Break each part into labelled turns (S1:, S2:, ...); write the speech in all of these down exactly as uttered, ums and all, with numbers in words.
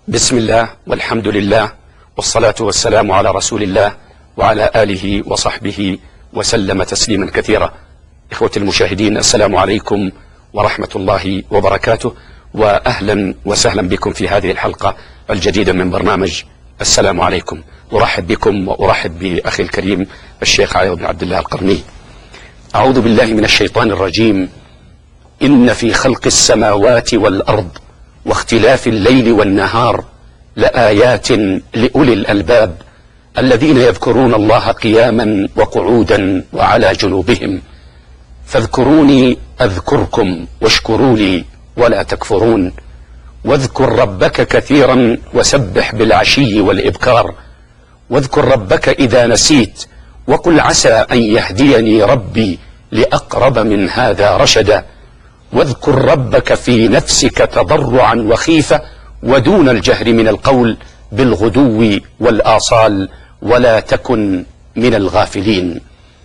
S1: بسم الله والحمد لله والصلاة والسلام على رسول الله وعلى آله وصحبه وسلم تسليما كثيرا. إخوة المشاهدين، السلام عليكم ورحمة الله وبركاته، وأهلا وسهلا بكم في هذه الحلقة الجديدة من برنامج السلام عليكم. أرحب بكم وأرحب بأخي الكريم الشيخ عيض بن عبد الله القرني. أعوذ بالله من الشيطان الرجيم. إن في خلق السماوات والأرض واختلاف الليل والنهار لآيات لأولي الألباب الذين يذكرون الله قياما وقعودا وعلى جنوبهم فاذكروني أذكركم واشكروا لي ولا تكفرون واذكر ربك كثيرا وسبح بالعشي والإبكار واذكر ربك إذا نسيت وقل عسى أن يهديني ربي لأقرب من هذا رشدا واذكر ربك في نفسك تضرعا وخيفة ودون الجهر من القول بالغدو والآصال ولا تكن من الغافلين.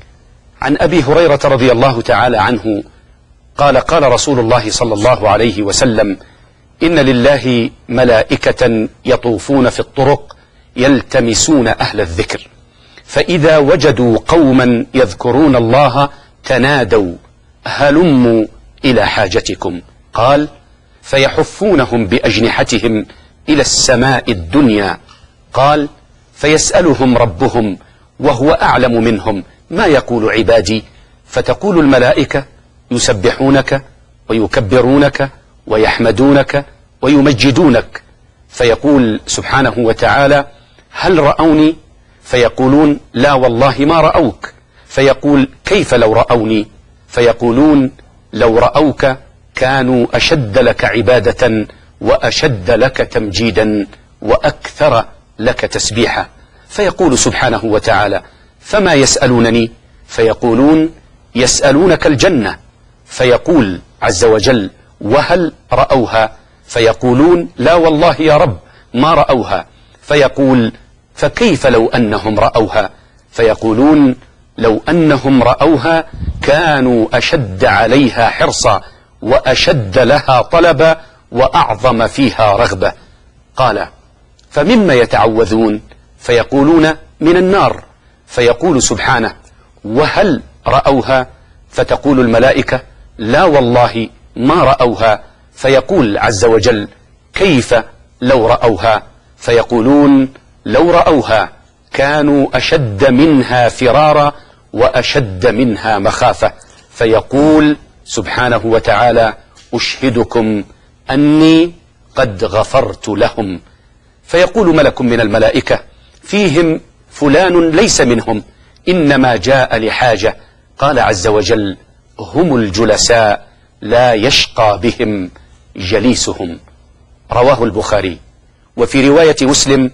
S1: عن أبي هريرة رضي الله تعالى عنه قال قال رسول الله صلى الله عليه وسلم: إن لله ملائكة يطوفون في الطرق يلتمسون أهل الذكر، فإذا وجدوا قوما يذكرون الله تنادوا هلموا إلى حاجتكم. قال: فيحفونهم بأجنحتهم إلى السماء الدنيا. قال: فيسألهم ربهم وهو أعلم منهم ما يقول عبادي، فتقول الملائكة يسبحونك ويكبرونك ويحمدونك ويمجدونك، فيقول سبحانه وتعالى: هل رأوني؟ فيقولون: لا والله ما رأوك. فيقول: كيف لو رأوني؟ فيقولون: لو رأوك كانوا أشد لك عبادة وأشد لك تمجيدا وأكثر لك تسبيحا. فيقول سبحانه وتعالى: فما يسألونني؟ فيقولون: يسألونك الجنة. فيقول عز وجل: وهل رأوها؟ فيقولون: لا والله يا رب ما رأوها. فيقول: فكيف لو أنهم رأوها؟ فيقولون: لو أنهم رأوها كانوا أشد عليها حرصا وأشد لها طلبا وأعظم فيها رغبة. قال: فمما يتعوذون؟ فيقولون: من النار. فيقول سبحانه: وهل رأوها؟ فتقول الملائكة: لا والله ما رأوها. فيقول عز وجل: كيف لو رأوها؟ فيقولون: لو رأوها كانوا أشد منها فرارا وأشد منها مخافة. فيقول سبحانه وتعالى: أشهدكم أني قد غفرت لهم. فيقول ملك من الملائكة: فيهم فلان ليس منهم، إنما جاء لحاجة. قال عز وجل: هم الجلساء لا يشقى بهم جليسهم. رواه البخاري. وفي رواية مسلم: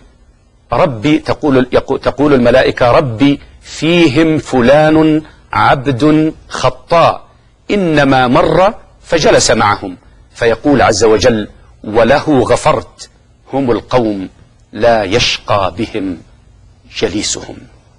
S1: ربي تقول, تقول الملائكة: ربي فيهم فلان عبد خطاء إنما مر فجلس معهم. فيقول عز وجل: وله غفرت، هم القوم لا يشقى بهم جليسهم.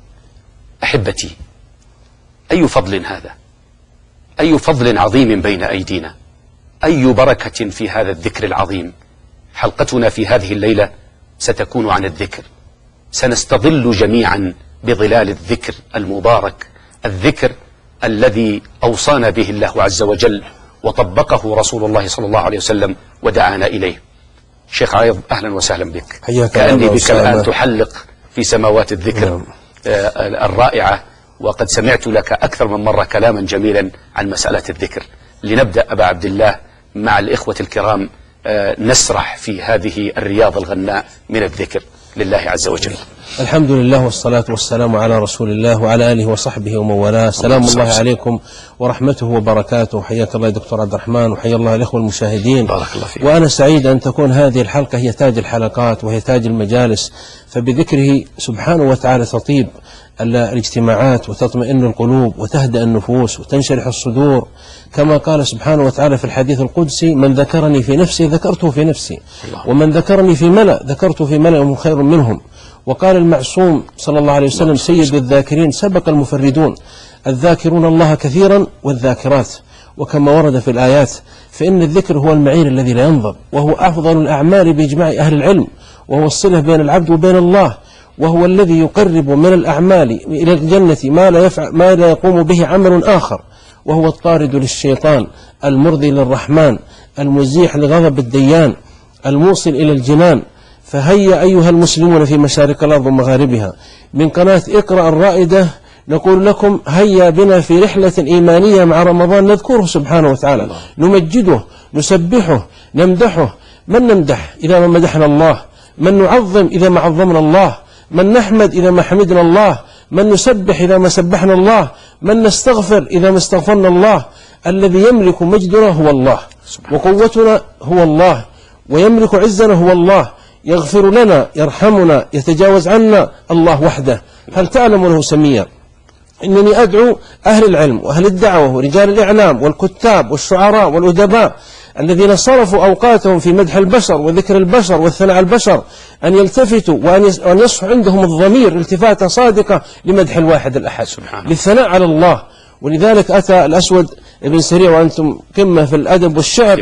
S1: أحبتي، أي فضل هذا، أي فضل عظيم بين أيدينا، أي بركة في هذا الذكر العظيم. حلقتنا في هذه الليلة ستكون عن الذكر، سنستظل جميعا بظلال الذكر المبارك، الذكر الذي أوصانا به الله عز وجل وطبقه رسول الله صلى الله عليه وسلم ودعانا إليه. شيخ عيض، أهلا وسهلا بك. كأني بك الآن تحلق في سماوات الذكر نعم. الرائعة، وقد سمعت لك أكثر من مرة كلاما جميلا عن مسألة الذكر. لنبدأ أبا عبد الله مع الإخوة الكرام نسرح في هذه الرياض الغناء من الذكر لله عز وجل.
S2: الحمد لله والصلاة والسلام على رسول الله وعلى آله وصحبه ومن والاه. سلام الله عليكم ورحمته وبركاته. حياك الله دكتور عبد الرحمن، وحيا الله الإخوة المشاهدين.
S1: بارك الله فيك.
S2: وأنا سعيد أن تكون هذه الحلقة هي تاج الحلقات وهي تاج المجالس، فبذكره سبحانه وتعالى تطيب الاجتماعات وتطمئن القلوب وتهدأ النفوس وتنشرح الصدور، كما قال سبحانه وتعالى في الحديث القدسي: من ذكرني في نفسي ذكرته في نفسي، ومن ذكرني في ملأ ذكرته في ملأ هم خير منهم. وقال المعصوم صلى الله عليه وسلم: سيد الذاكرين سبق المفردون، الذاكرون الله كثيرا والذاكرات. وكما ورد في الآيات: فإن الذكر هو المعين الذي لا ينضب، وهو أفضل الأعمال بإجماع أهل العلم، وهو الصلة بين العبد وبين الله، وهو الذي يقرب من الأعمال إلى الجنة ما لا يفعل ما لا يقوم به عمل آخر، وهو الطارد للشيطان المرضي للرحمن المزيح لغضب الديان الموصل إلى الجنان. فهيا أيها المسلمون في مشارق الأرض ومغاربها من قناة اقرأ الرائدة نقول لكم هيا بنا في رحلة إيمانية مع رمضان نذكره سبحانه وتعالى، نمجده نسبحه نمدحه. من نمدح إذا ما مدحنا الله، من نعظم إذا ما عظمنا الله، من نحمد إذا ما حمدنا الله، من نسبح إذا ما سبحنا الله، من نستغفر إذا ما استغفرنا الله. الذي يملك مجدنا هو الله، وقوتنا هو الله، ويملك عزنا هو الله، يغفر لنا يرحمنا يتجاوز عنا الله وحده. هل تعلم له سميا؟ إنني أدعو أهل العلم وأهل الدعوة ورجال الإعلام والكتاب والشعراء والأدباء الذين صرفوا أوقاتهم في مدح البشر وذكر البشر والثناء على البشر أن يلتفتوا وأن يصح عندهم الضمير التفاتة صادقة لمدح الواحد الأحد للثناء على الله. ولذلك أتى الأسود بن سريع، وأنتم قمة في الأدب والشعر،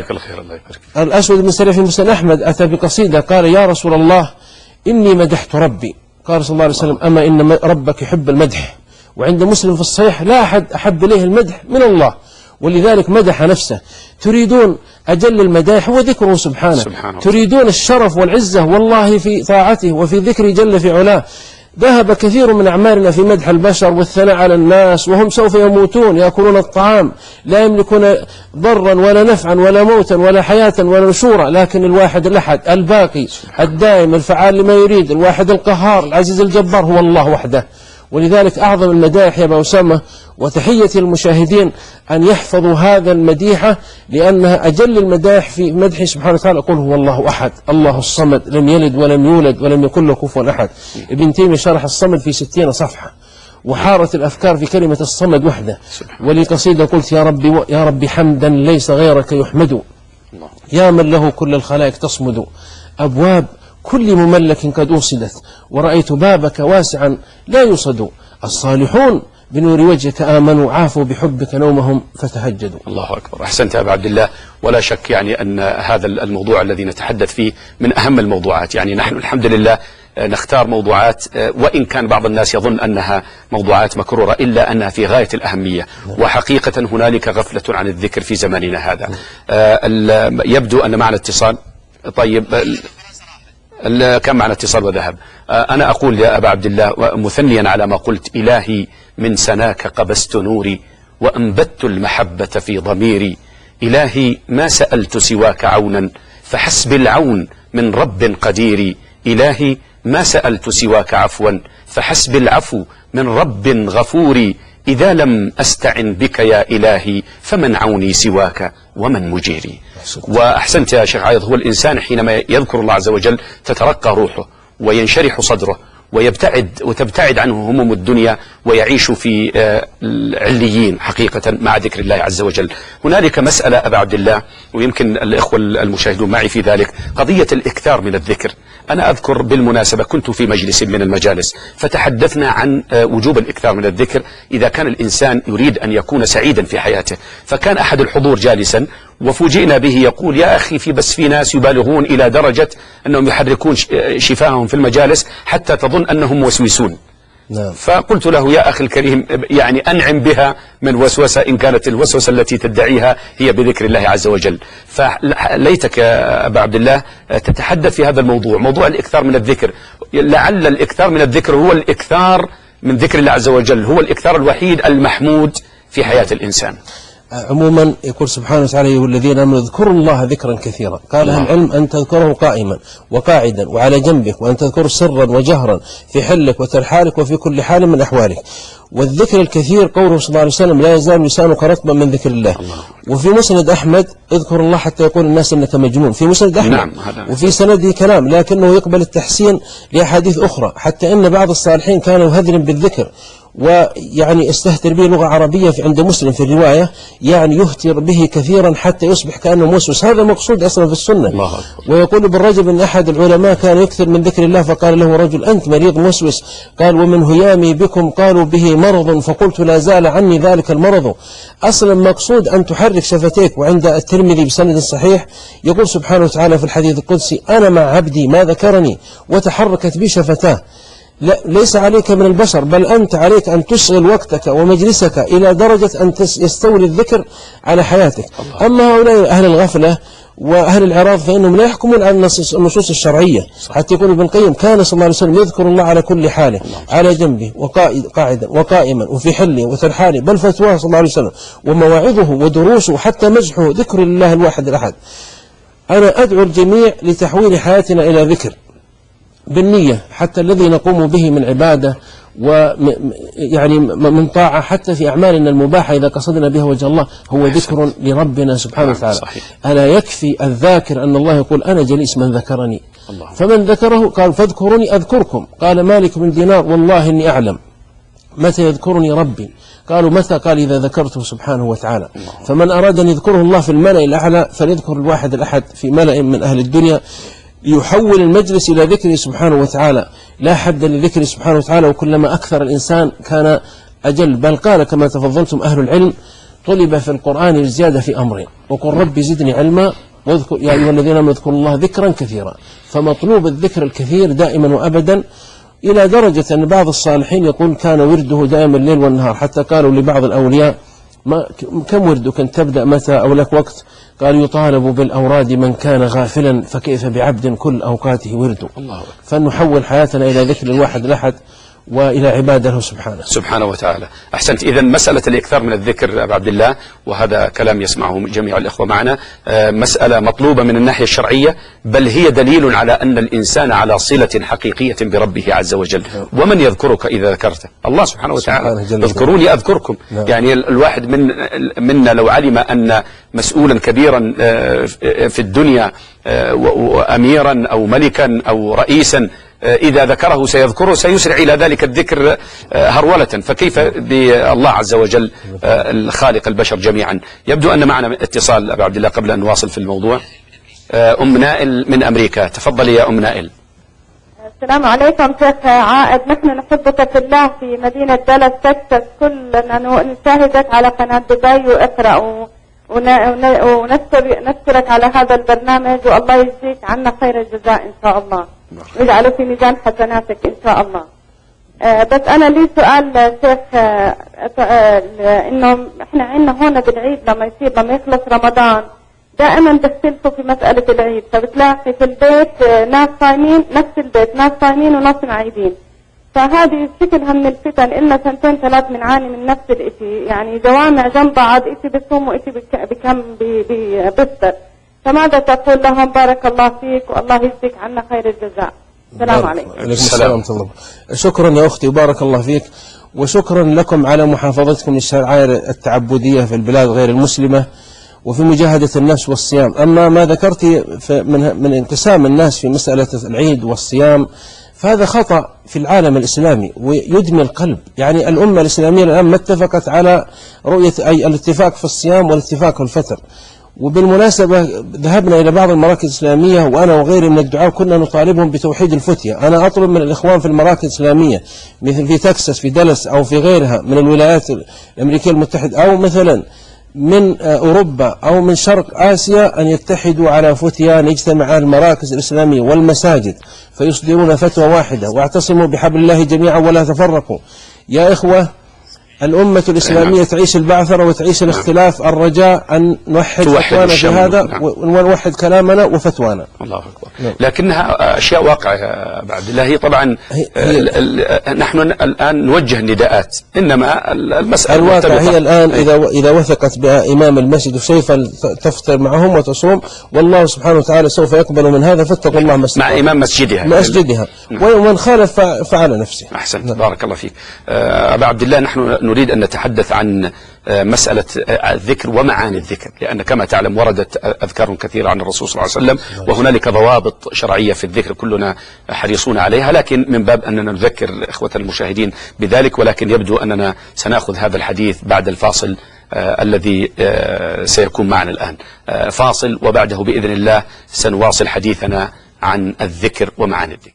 S2: الأسود بن سريع في مسند أحمد أتى بقصيدة قال: يا رسول الله إني مدحت ربي. قال صلى الله عليه وسلم: أما إن ربك يحب المدح. وعند مسلم في الصحيح: لا أحد أحب إليه المدح من الله. ولذلك مدح نفسه. تريدون أجل المدائح هو ذكره سبحانه, سبحانه. تريدون الشرف والعزة والله في طاعته وفي ذكر جل في علاه. ذهب كثير من أعمارنا في مدح البشر والثناء على الناس وهم سوف يموتون يأكلون الطعام لا يملكون ضرا ولا نفعا ولا موتا ولا حياة ولا نشورا، لكن الواحد الأحد الباقي الدائم الفعال لما يريد الواحد القهار العزيز الجبار هو الله وحده. ولذلك أعظم المدائح يا أبا أسامة وتحية المشاهدين أن يحفظوا هذا المديحة، لأنها أجل المدائح في مدحه سبحانه وتعالى. قل هو الله أحد الله الصمد لم يلد ولم يولد ولم يكن له كفوا أحد. ابن تيمية شرح الصمد في ستين صفحة، وحارت الأفكار في كلمة الصمد وحده. ولي قصيدة قلت: يا ربي يا ربي حمدا ليس غيرك يحمد، يا من له كل الخلائق تصمد. أبواب كل مملك قد أوصدت، ورأيت بابك واسعا لا يصد. الصالحون بنور وجهك آمنوا، عافوا بحبك نومهم فتهجدوا.
S1: الله أكبر. أحسنت يا أبا عبد الله. ولا شك يعني أن هذا الموضوع الذي نتحدث فيه من أهم الموضوعات. يعني نحن الحمد لله نختار موضوعات وإن كان بعض الناس يظن أنها موضوعات مكرورة، إلا أنها في غاية الأهمية. وحقيقة هنالك غفلة عن الذكر في زماننا هذا. يبدو أن معنا اتصال. طيب كم معنا اتصال وذهب. أنا أقول يا أبا عبد الله مثنيا على ما قلت: إلهي من سناك قبست نوري وأنبت المحبة في ضميري. إلهي ما سألت سواك عونا فحسب العون من رب قدير. إلهي ما سألت سواك عفوا فحسب العفو من رب غفور. إذا لم أستعن بك يا إلهي فمن عوني سواك ومن مجيري. وأحسنت يا شيخ عايض. هو الإنسان حينما يذكر الله عز وجل تترقى روحه وينشرح صدره ويبتعد وتبتعد عنه هموم الدنيا ويعيش في العليين حقيقة مع ذكر الله عز وجل. هنالك مسألة أبا عبد الله، ويمكن الإخوة المشاهدون معي في ذلك، قضية الإكثار من الذكر. أنا أذكر بالمناسبة كنت في مجلس من المجالس فتحدثنا عن وجوب الإكثار من الذكر إذا كان الإنسان يريد أن يكون سعيدا في حياته. فكان أحد الحضور جالسا وفوجئنا به يقول: يا أخي في بس في ناس يبالغون إلى درجة أنهم يحركون شفاههم في المجالس حتى تظن أنهم موسوسون. نعم. فقلت له: يا أخي الكريم يعني أنعم بها من وسوسة إن كانت الوسوسة التي تدعيها هي بذكر الله عز وجل. فليتك يا أبا عبد الله تتحدث في هذا الموضوع، موضوع الإكثار من الذكر. لعل الإكثار من الذكر هو الإكثار من ذكر الله عز وجل، هو الإكثار الوحيد المحمود في حياة الإنسان.
S2: عموما يقول سبحانه وتعالى: والذين آمنوا اذكروا الله ذكرا كثيرا. قال أهل العلم: أن تذكره قائما وقاعدا وعلى جنبك، وأن تذكره سرا وجهرا في حلك وترحالك وفي كل حال من أحوالك. والذكر الكثير قوله صلى الله عليه وسلم: لا يزال لسانك رطبا من ذكر الله. الله. وفي مسند أحمد: اذكر الله حتى يقول الناس إنك مجنون. في مسند أحمد. نعم. وفي سنده كلام لكنه يقبل التحسين لأحاديث أخرى، حتى إن بعض الصالحين كانوا يهذرن بالذكر ويعني استهتر به لغة عربية في عند مسلم في الرواية، يعني يهتر به كثيرا حتى يصبح كأنه موسوس. هذا مقصود أصلا في السنة. الله. ويقول ابن رجب أن أحد العلماء كان يكثر من ذكر الله، فقال له رجل: أنت مريض موسوس. قال: ومن هيامي بكم قالوا به مرض، فقلت لا زال عني ذلك المرض. أصلا مقصود أن تحرك شفتيك. وعند الترمذي بسند صحيح يقول سبحانه وتعالى في الحديث القدسي: أنا مع عبدي ما ذكرني، وتحركت بي شفتاه. لا، ليس عليك من البشر، بل أنت عليك أن تشغل وقتك ومجلسك إلى درجة أن يستولي الذكر على حياتك. الله. أما هؤلاء أهل الغفلة وأهل الإعراض فإنهم لا يحكمون على النصوص الشرعية. حتى يقول ابن القيم: كان صلى الله عليه وسلم يذكر الله على كل حاله، على جنبه وقاعدا وقائما وفي حله وترحاله، بل فتواه صلى الله عليه وسلم ومواعظه ودروسه حتى مزحه ذكر الله الواحد الأحد. أنا أدعو الجميع لتحويل حياتنا إلى ذكر بالنية، حتى الذي نقوم به من عبادة ويعني من طاعة، حتى في أعمالنا المباحة إذا قصدنا بها وجه الله، هو ذكر لربنا سبحانه وتعالى. ألا يكفي الذاكر أن الله يقول: أنا جليس من ذكرني. الله. فمن ذكره قال: فاذكروني أذكركم. قال مالك بن دينار: والله إني أعلم متى يذكرني ربي. قالوا: متى؟ قال: إذا ذكرته سبحانه وتعالى. الله. فمن أراد أن يذكره الله في الملأ الأعلى فليذكر الواحد الأحد في ملأ من أهل الدنيا، يحول المجلس إلى ذكره سبحانه وتعالى. لا حد لذكره سبحانه وتعالى، وكلما أكثر الإنسان كان أجل. بل قال كما تفضلتم أهل العلم: طلب في القرآن الزيادة في أمرين، وقل ربي زدني علما، واذكر يا أيها الذين آمنوا اذكروا الله ذكرا كثيرا. فمطلوب الذكر الكثير دائما وأبدا، إلى درجة أن بعض الصالحين يقول كان ورده دائما الليل والنهار، حتى قالوا لبعض الأولياء: ما كم وردك أن تبدأ متى أو لك وقت؟ قال: يطالب بالأوراد من كان غافلا، فكيف بعبد كل أوقاته ورد. الله. فنحول حياتنا إلى ذكر الواحد الأحد وإلى عبادة له سبحانه
S1: سبحانه وتعالى. أحسنت. إذن مسألة الإكثار من الذكر أبا عبد الله، وهذا كلام يسمعه جميع الإخوة معنا، مسألة مطلوبة من الناحية الشرعية، بل هي دليل على أن الإنسان على صلة حقيقية بربه عز وجل. ومن يذكرك إذا ذكرته؟ الله سبحانه وتعالى. اذكروني أذكركم. يعني الواحد من منا لو علم أن مسؤولا كبيرا في الدنيا وأميرا أو ملكا أو رئيسا إذا ذكره سيذكره سيسرع إلى ذلك الذكر هرولة، فكيف بالله عز وجل الخالق البشر جميعا؟ يبدو أن معنا اتصال أبا عبد الله قبل أن نواصل في الموضوع. أم نائل من أمريكا، تفضلي يا أم نائل.
S3: السلام عليكم شيخ عائد، نحن نحبك في الله في مدينة دالاس تكساس، كلنا نشاهدك على قناة دبي وإقرأ، ونشكرك على هذا البرنامج، والله يجزيك عنا خير الجزاء إن شاء الله، ويجعله في ميزان حسناتك إن شاء الله. آه بس أنا لي سؤال شيخ، آه آه إنه إحنا عندنا هون بالعيد لما يصير لما يخلص رمضان دائما بيختلفوا في مسألة العيد، فبتلاقي في البيت آه ناس صايمين، نفس البيت ناس صايمين وناس معيدين، فهذه شكلها من الفتن. إلنا سنتين ثلاث بنعاني من نفس الإشي، يعني جوامع جنب بعض، إشي بصوم وإشي بكم بيفطر، فماذا تقول لهم؟ بارك الله فيك والله يجزيك عنا خير الجزاء. السلام عليكم.
S2: عليكم السلام ورحمة الله. شكرا يا أختي وبارك الله فيك، وشكرا لكم على محافظتكم للشعائر التعبدية في البلاد غير المسلمة وفي مجاهدة النفس والصيام. أما ما ذكرت من من انقسام الناس في مسألة العيد والصيام فهذا خطأ في العالم الإسلامي ويدمي القلب. يعني الأمة الإسلامية الآن ما اتفقت على رؤية أي الاتفاق في الصيام والاتفاق في الفطر. وبالمناسبة ذهبنا إلى بعض المراكز الإسلامية وأنا وغيري من الدعاء كنا نطالبهم بتوحيد الفتية. أنا أطلب من الإخوان في المراكز الإسلامية مثل في تكساس في دالاس أو في غيرها من الولايات الأمريكية المتحدة أو مثلا من أوروبا أو من شرق آسيا أن يتحدوا على فتية، نجتمع على المراكز الإسلامية والمساجد فيصدرون فتوى واحدة، واعتصموا بحبل الله جميعا ولا تفرقوا. يا إخوة، الأمة الإسلامية تعيش البعثرة وتعيش الاختلاف، الرجاء أن نوحد فتوانا في هذا نعم. ونوحد كلامنا وفتوانا. الله أكبر. نعم.
S1: لكنها أشياء واقعة يا أبا عبد الله. هي طبعا هي هي نحن الآن نوجه نداءات، إنما المسألة
S2: الواقع هي الآن إذا إذا وثقت بها إمام المسجد سوف تفطر معهم وتصوم، والله سبحانه وتعالى سوف يقبل من هذا، فاتقوا الله
S1: مع إمام مسجدها
S2: مسجدها نعم. ومن خالف فعل نفسه.
S1: أحسنت نعم. بارك الله فيك. أبا عبد الله، نحن نريد أن نتحدث عن مسألة الذكر ومعاني الذكر، لأن كما تعلم وردت أذكار كثيرة عن الرسول صلى الله عليه وسلم، وهنالك ضوابط شرعية في الذكر كلنا حريصون عليها، لكن من باب أننا نذكر إخوة المشاهدين بذلك. ولكن يبدو أننا سنأخذ هذا الحديث بعد الفاصل آه الذي آه سيكون معنا الآن. آه فاصل، وبعده بإذن الله سنواصل حديثنا عن الذكر ومعاني الذكر.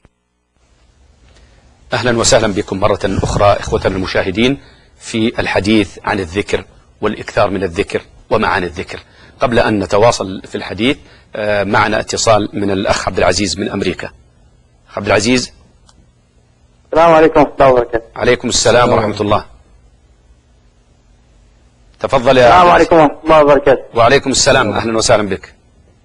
S1: أهلا وسهلا بكم مرة أخرى إخوة المشاهدين في الحديث عن الذكر والإكثار من الذكر ومعاني الذكر. قبل أن نتواصل في الحديث آه معنا اتصال من الأخ عبد العزيز من أمريكا. عبد العزيز،
S4: السلام عليكم ورحمة الله وبركاته.
S1: عليكم السلام ورحمة الله. تفضل يا
S4: السلام عليكم ورحمة الله وبركاته.
S1: وعليكم السلام، أهلا وسهلا بك.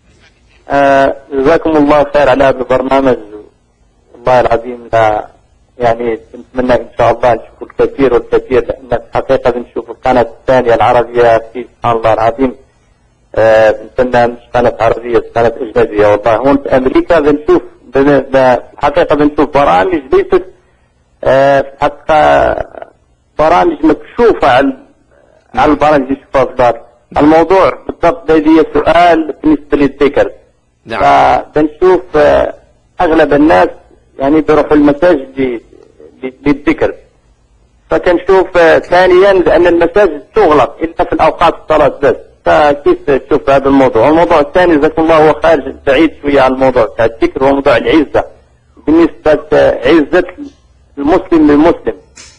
S4: آه جزاكم الله خير على هذا البرنامج، والله العظيم لا يعني نتمنى إن شاء الله نشوف الكثير والكثير، لأن الحقيقة بنشوف القناة الثانية العربية في سبحان الله العظيم. آه بنتمنى مش قناة عربية، قناة أجنبية. والله هون في أمريكا بنشوف الحقيقة بنشوف برامج ليست آه في الحقيقة برامج مكشوفة على على البرامج اللي يشوفها في الدار. الموضوع بالضبط لدي سؤال بالنسبة للذكر.
S1: نعم.
S4: فبنشوف آه أغلب الناس يعني بيروحوا المساجد للذكر، فكنشوف آه ثانيا لأن المساجد تغلق إلا في الأوقات الصلاة بس. فكيف تشوف هذا الموضوع؟ الموضوع الثاني جزاكم الله هو خارج بعيد شوية عن الموضوع تاع الذكر، هو موضوع العزة. بالنسبة عزة المسلم للمسلم،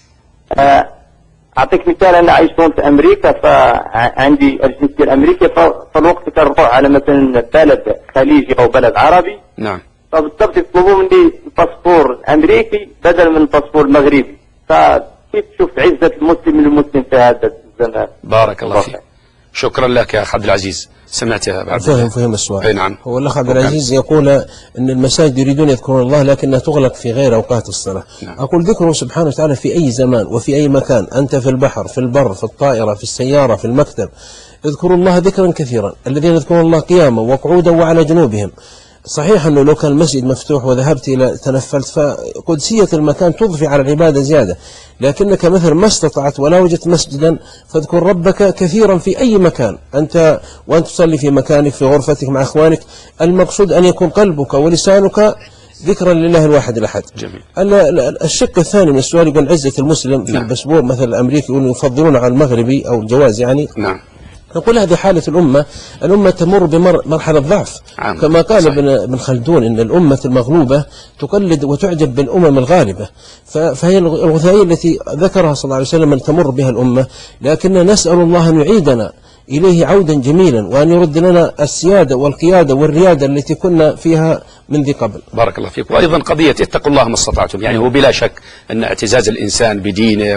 S4: آه أعطيك مثال. أنا عايش هون في أمريكا، فعندي الجنسية الأمريكية، فالوقت كنروح على مثلا بلد خليجي أو بلد عربي.
S1: نعم.
S4: فبالضبط يطلبوا مني الباسبور الأمريكي بدل من الباسبور المغربي. فكيف تشوف عزة المسلم للمسلم في هذا الزمان؟
S1: بارك الله فيك. شكرا لك يا أخ عبد العزيز. سمعت يا عبد
S2: فهم فهم السؤال.
S1: أي نعم.
S2: هو الأخ عبد العزيز يقول أن المساجد يريدون يذكرون الله لكنها تغلق في غير أوقات الصلاة.
S1: نعم.
S2: أقول ذكره سبحانه وتعالى في أي زمان وفي أي مكان، أنت في البحر، في البر، في الطائرة، في السيارة، في المكتب، اذكروا الله ذكرا كثيرا. الذين يذكرون الله قياما وقعودا وعلى جنوبهم. صحيح أنه لو كان المسجد مفتوح وذهبت إلى تنفلت فقدسية المكان تضفي على العبادة زيادة، لكنك مثلا ما استطعت ولا وجدت مسجدا فاذكر ربك كثيرا في أي مكان، أنت وأنت تصلي في مكانك في غرفتك مع أخوانك. المقصود أن يكون قلبك ولسانك ذكرا لله الواحد الأحد.
S1: جميل.
S2: الشق الثاني من السؤال يقول عزة المسلم في نعم. الباسبور مثلا الأمريكي يفضلون على المغربي أو الجواز يعني.
S1: نعم.
S2: نقول هذه حالة الأمة. الأمة تمر بمرحلة ضعف عم. كما قال ابن خلدون إن الأمة المغلوبة تقلد وتعجب بالأمم الغالبة. فهي الغثائية التي ذكرها صلى الله عليه وسلم أن تمر بها الأمة، لكن نسأل الله أن يعيدنا إليه عودا جميلا، وأن يرد لنا السيادة والقيادة والريادة التي كنا فيها من ذي قبل.
S1: بارك الله فيك. وأيضا قضية اتقوا الله ما استطعتم، يعني هو بلا شك أن اعتزاز الإنسان بدينه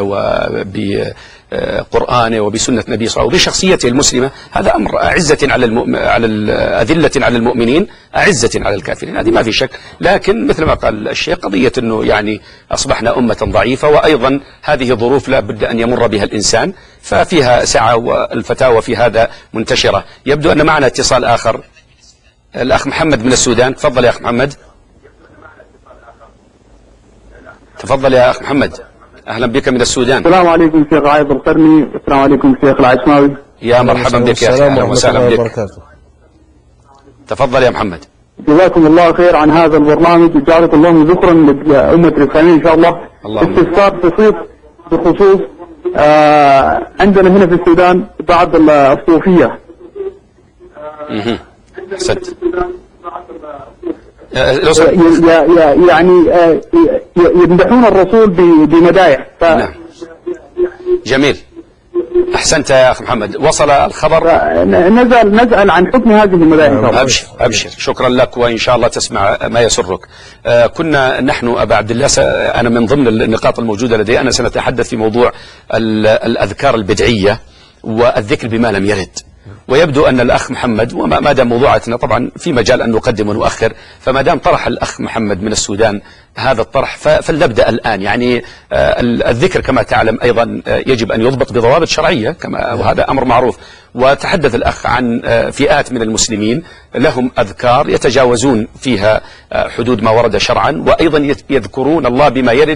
S1: وبقرآنه وبسنة نبي صلى الله عليه وسلم وبشخصيته المسلمة هذا أمر أعزة على المؤمن، على أذلة على المؤمنين، أعزة على الكافرين، هذه ما في شك. لكن مثل ما قال الشيخ قضية أنه يعني أصبحنا أمة ضعيفة، وأيضا هذه ظروف لا بد أن يمر بها الإنسان، ففيها سعة والفتاوى في هذا منتشرة. يبدو أن معنا اتصال آخر، الأخ محمد من السودان. تفضل يا أخ محمد. تفضل يا أخ محمد، أهلا بك من السودان.
S5: السلام عليكم شيخ عايض القرني. السلام عليكم شيخ العشماوي.
S1: يا مرحبا بك يا أخي، أهلا وسهلا بك. تفضل يا محمد.
S5: جزاكم الله خير عن هذا البرنامج، وجعلك الله ذكرا لأمة الإسلامية إن شاء الله. استفسار بسيط بخصوص آه عندنا هنا في السودان بعض الصوفية.
S1: اها أحسنت.
S5: يعني يمدحون الرسول بمدايح.
S1: نعم. جميل. أحسنت يا أخ محمد. وصل الخبر.
S5: نزل نسأل عن حكم هذه المدايح.
S1: أبشر أبشر. شكرا لك، وإن شاء الله تسمع ما يسرك. آه كنا نحن أبا عبد الله، أنا من ضمن النقاط الموجودة لدي أنا سنتحدث في موضوع الأذكار البدعية والذكر بما لم يرد. ويبدو أن الأخ محمد، وما دام موضوعاتنا طبعا في مجال أن نقدم ونؤخر، فما دام طرح الأخ محمد من السودان هذا الطرح، فلنبدأ الآن. يعني الذكر كما تعلم أيضا يجب أن يضبط بضوابط شرعية كما وهذا أمر معروف. وتحدث الأخ عن فئات من المسلمين لهم أذكار يتجاوزون فيها حدود ما ورد شرعا، وأيضا يذكرون الله بما يرد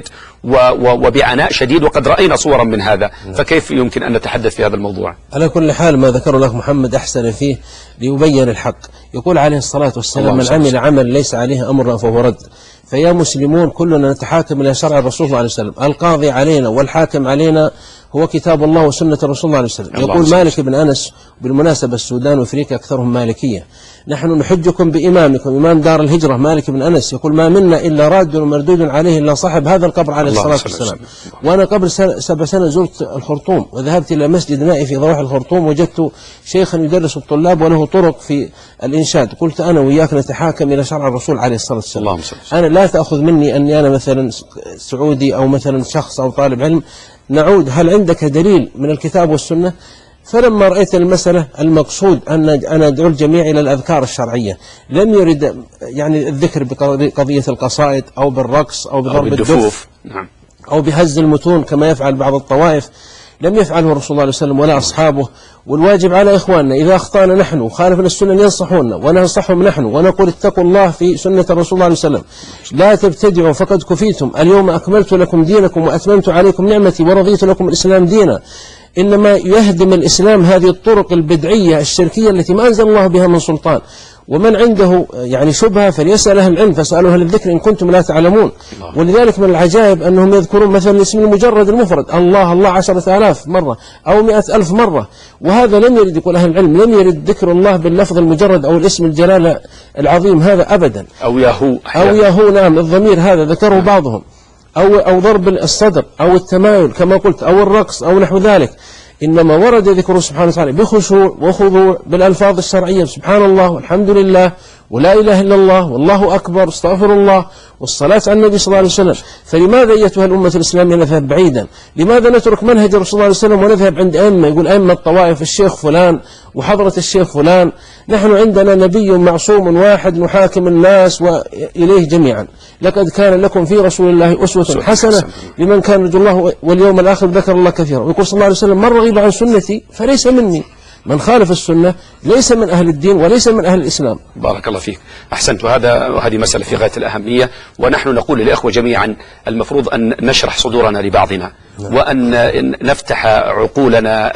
S1: وبعناء شديد، وقد رأينا صورا من هذا. فكيف يمكن أن نتحدث في هذا الموضوع؟
S2: على كل حال ما ذكر الأخ محمد أحسن فيه ليبين الحق. يقول عليه الصلاة والسلام: من عمل عمل ليس عليه أمرنا فهو رد. فيا مسلمون كلنا نتحاكم إلى شرع الرسول صلى الله عليه وسلم. القاضي علينا والحاكم علينا هو كتاب الله وسنة الرسول صلى الله عليه وسلم. يقول مالك بن أنس، بالمناسبة السودان وأفريقيا أكثرهم مالكية، نحن نحجكم بإمامكم إمام دار الهجرة مالك بن أنس، يقول ما منا إلا راد ومردود عليه إلا صاحب هذا القبر عليه الصلاة والسلام. وأنا قبل سبع سنة زرت الخرطوم وذهبت إلى مسجد مائي في ضواحي الخرطوم، وجدت شيخا يدرس الطلاب وله طرق في الإنشاد. قلت أنا وياك نتحاكم إلى شرع الرسول عليه الصلاة والسلام. أنا لا تأخذ مني أني أنا مثلا سعودي أو مثلا شخص أو طالب علم، نعود هل عندك دليل من الكتاب والسنة؟ فلما رأيت المسألة المقصود أن أنا أدعو الجميع إلى الأذكار الشرعية، لم يرد يعني الذكر بقضية القصائد أو بالرقص أو بضرب الدف
S1: نعم.
S2: أو بهز المتون كما يفعل بعض الطوائف، لم يفعله الرسول صلى الله عليه وسلم ولا أصحابه. والواجب على إخواننا إذا أخطأنا نحن وخالفنا السنة ينصحونا وننصحهم نحن ونقول اتقوا الله في سنة الرسول صلى الله عليه وسلم، لا تبتدعوا فقد كفيتم، اليوم أكملت لكم دينكم وأتممت عليكم نعمتي ورضيت لكم الإسلام دينا. إنما يهدم الإسلام هذه الطرق البدعية الشركية التي ما أنزل الله بها من سلطان. ومن عنده يعني شبهة فليسأل أهل العلم، فاسألوا أهل الذكر إن كنتم لا تعلمون. ولذلك من العجائب أنهم يذكرون مثلا الاسم المجرد المفرد الله الله عشرة آلاف مرة أو مئة ألف مرة، وهذا لم يرد، يقول أهل العلم لم يرد ذكر الله باللفظ المجرد أو الاسم الجلالة العظيم هذا أبدا.
S1: أو ياهو
S2: أو ياهو نعم الضمير هذا ذكره بعضهم، أو أو ضرب الصدر أو التمايل كما قلت أو الرقص أو نحو ذلك. إنما ورد ذكره سبحانه وتعالى بخشوع وخضوع بالألفاظ الشرعية، سبحان الله والحمد لله ولا إله إلا الله والله أكبر استغفر الله والصلاة على النبي صلى الله عليه وسلم. فلماذا أيتها الأمة الإسلامية نذهب بعيدا؟ لماذا نترك منهج الرسول صلى الله عليه وسلم ونذهب عند أئمة؟ يقول أئمة الطوائف الشيخ فلان وحضرة الشيخ فلان. نحن عندنا نبي معصوم واحد نحاكم الناس وإليه جميعا. لقد كان لكم في رسول الله أسوة حسنة لمن كان يرجو الله واليوم الآخر ذكر الله كثيرا. ويقول صلى الله عليه وسلم من رغب عن سنتي فليس مني، من خالف السنة ليس من أهل الدين وليس من أهل الإسلام.
S1: بارك الله فيك، أحسنت. وهذا وهذه مسألة في غاية الأهمية، ونحن نقول للإخوة جميعا المفروض أن نشرح صدورنا لبعضنا وأن نفتح عقولنا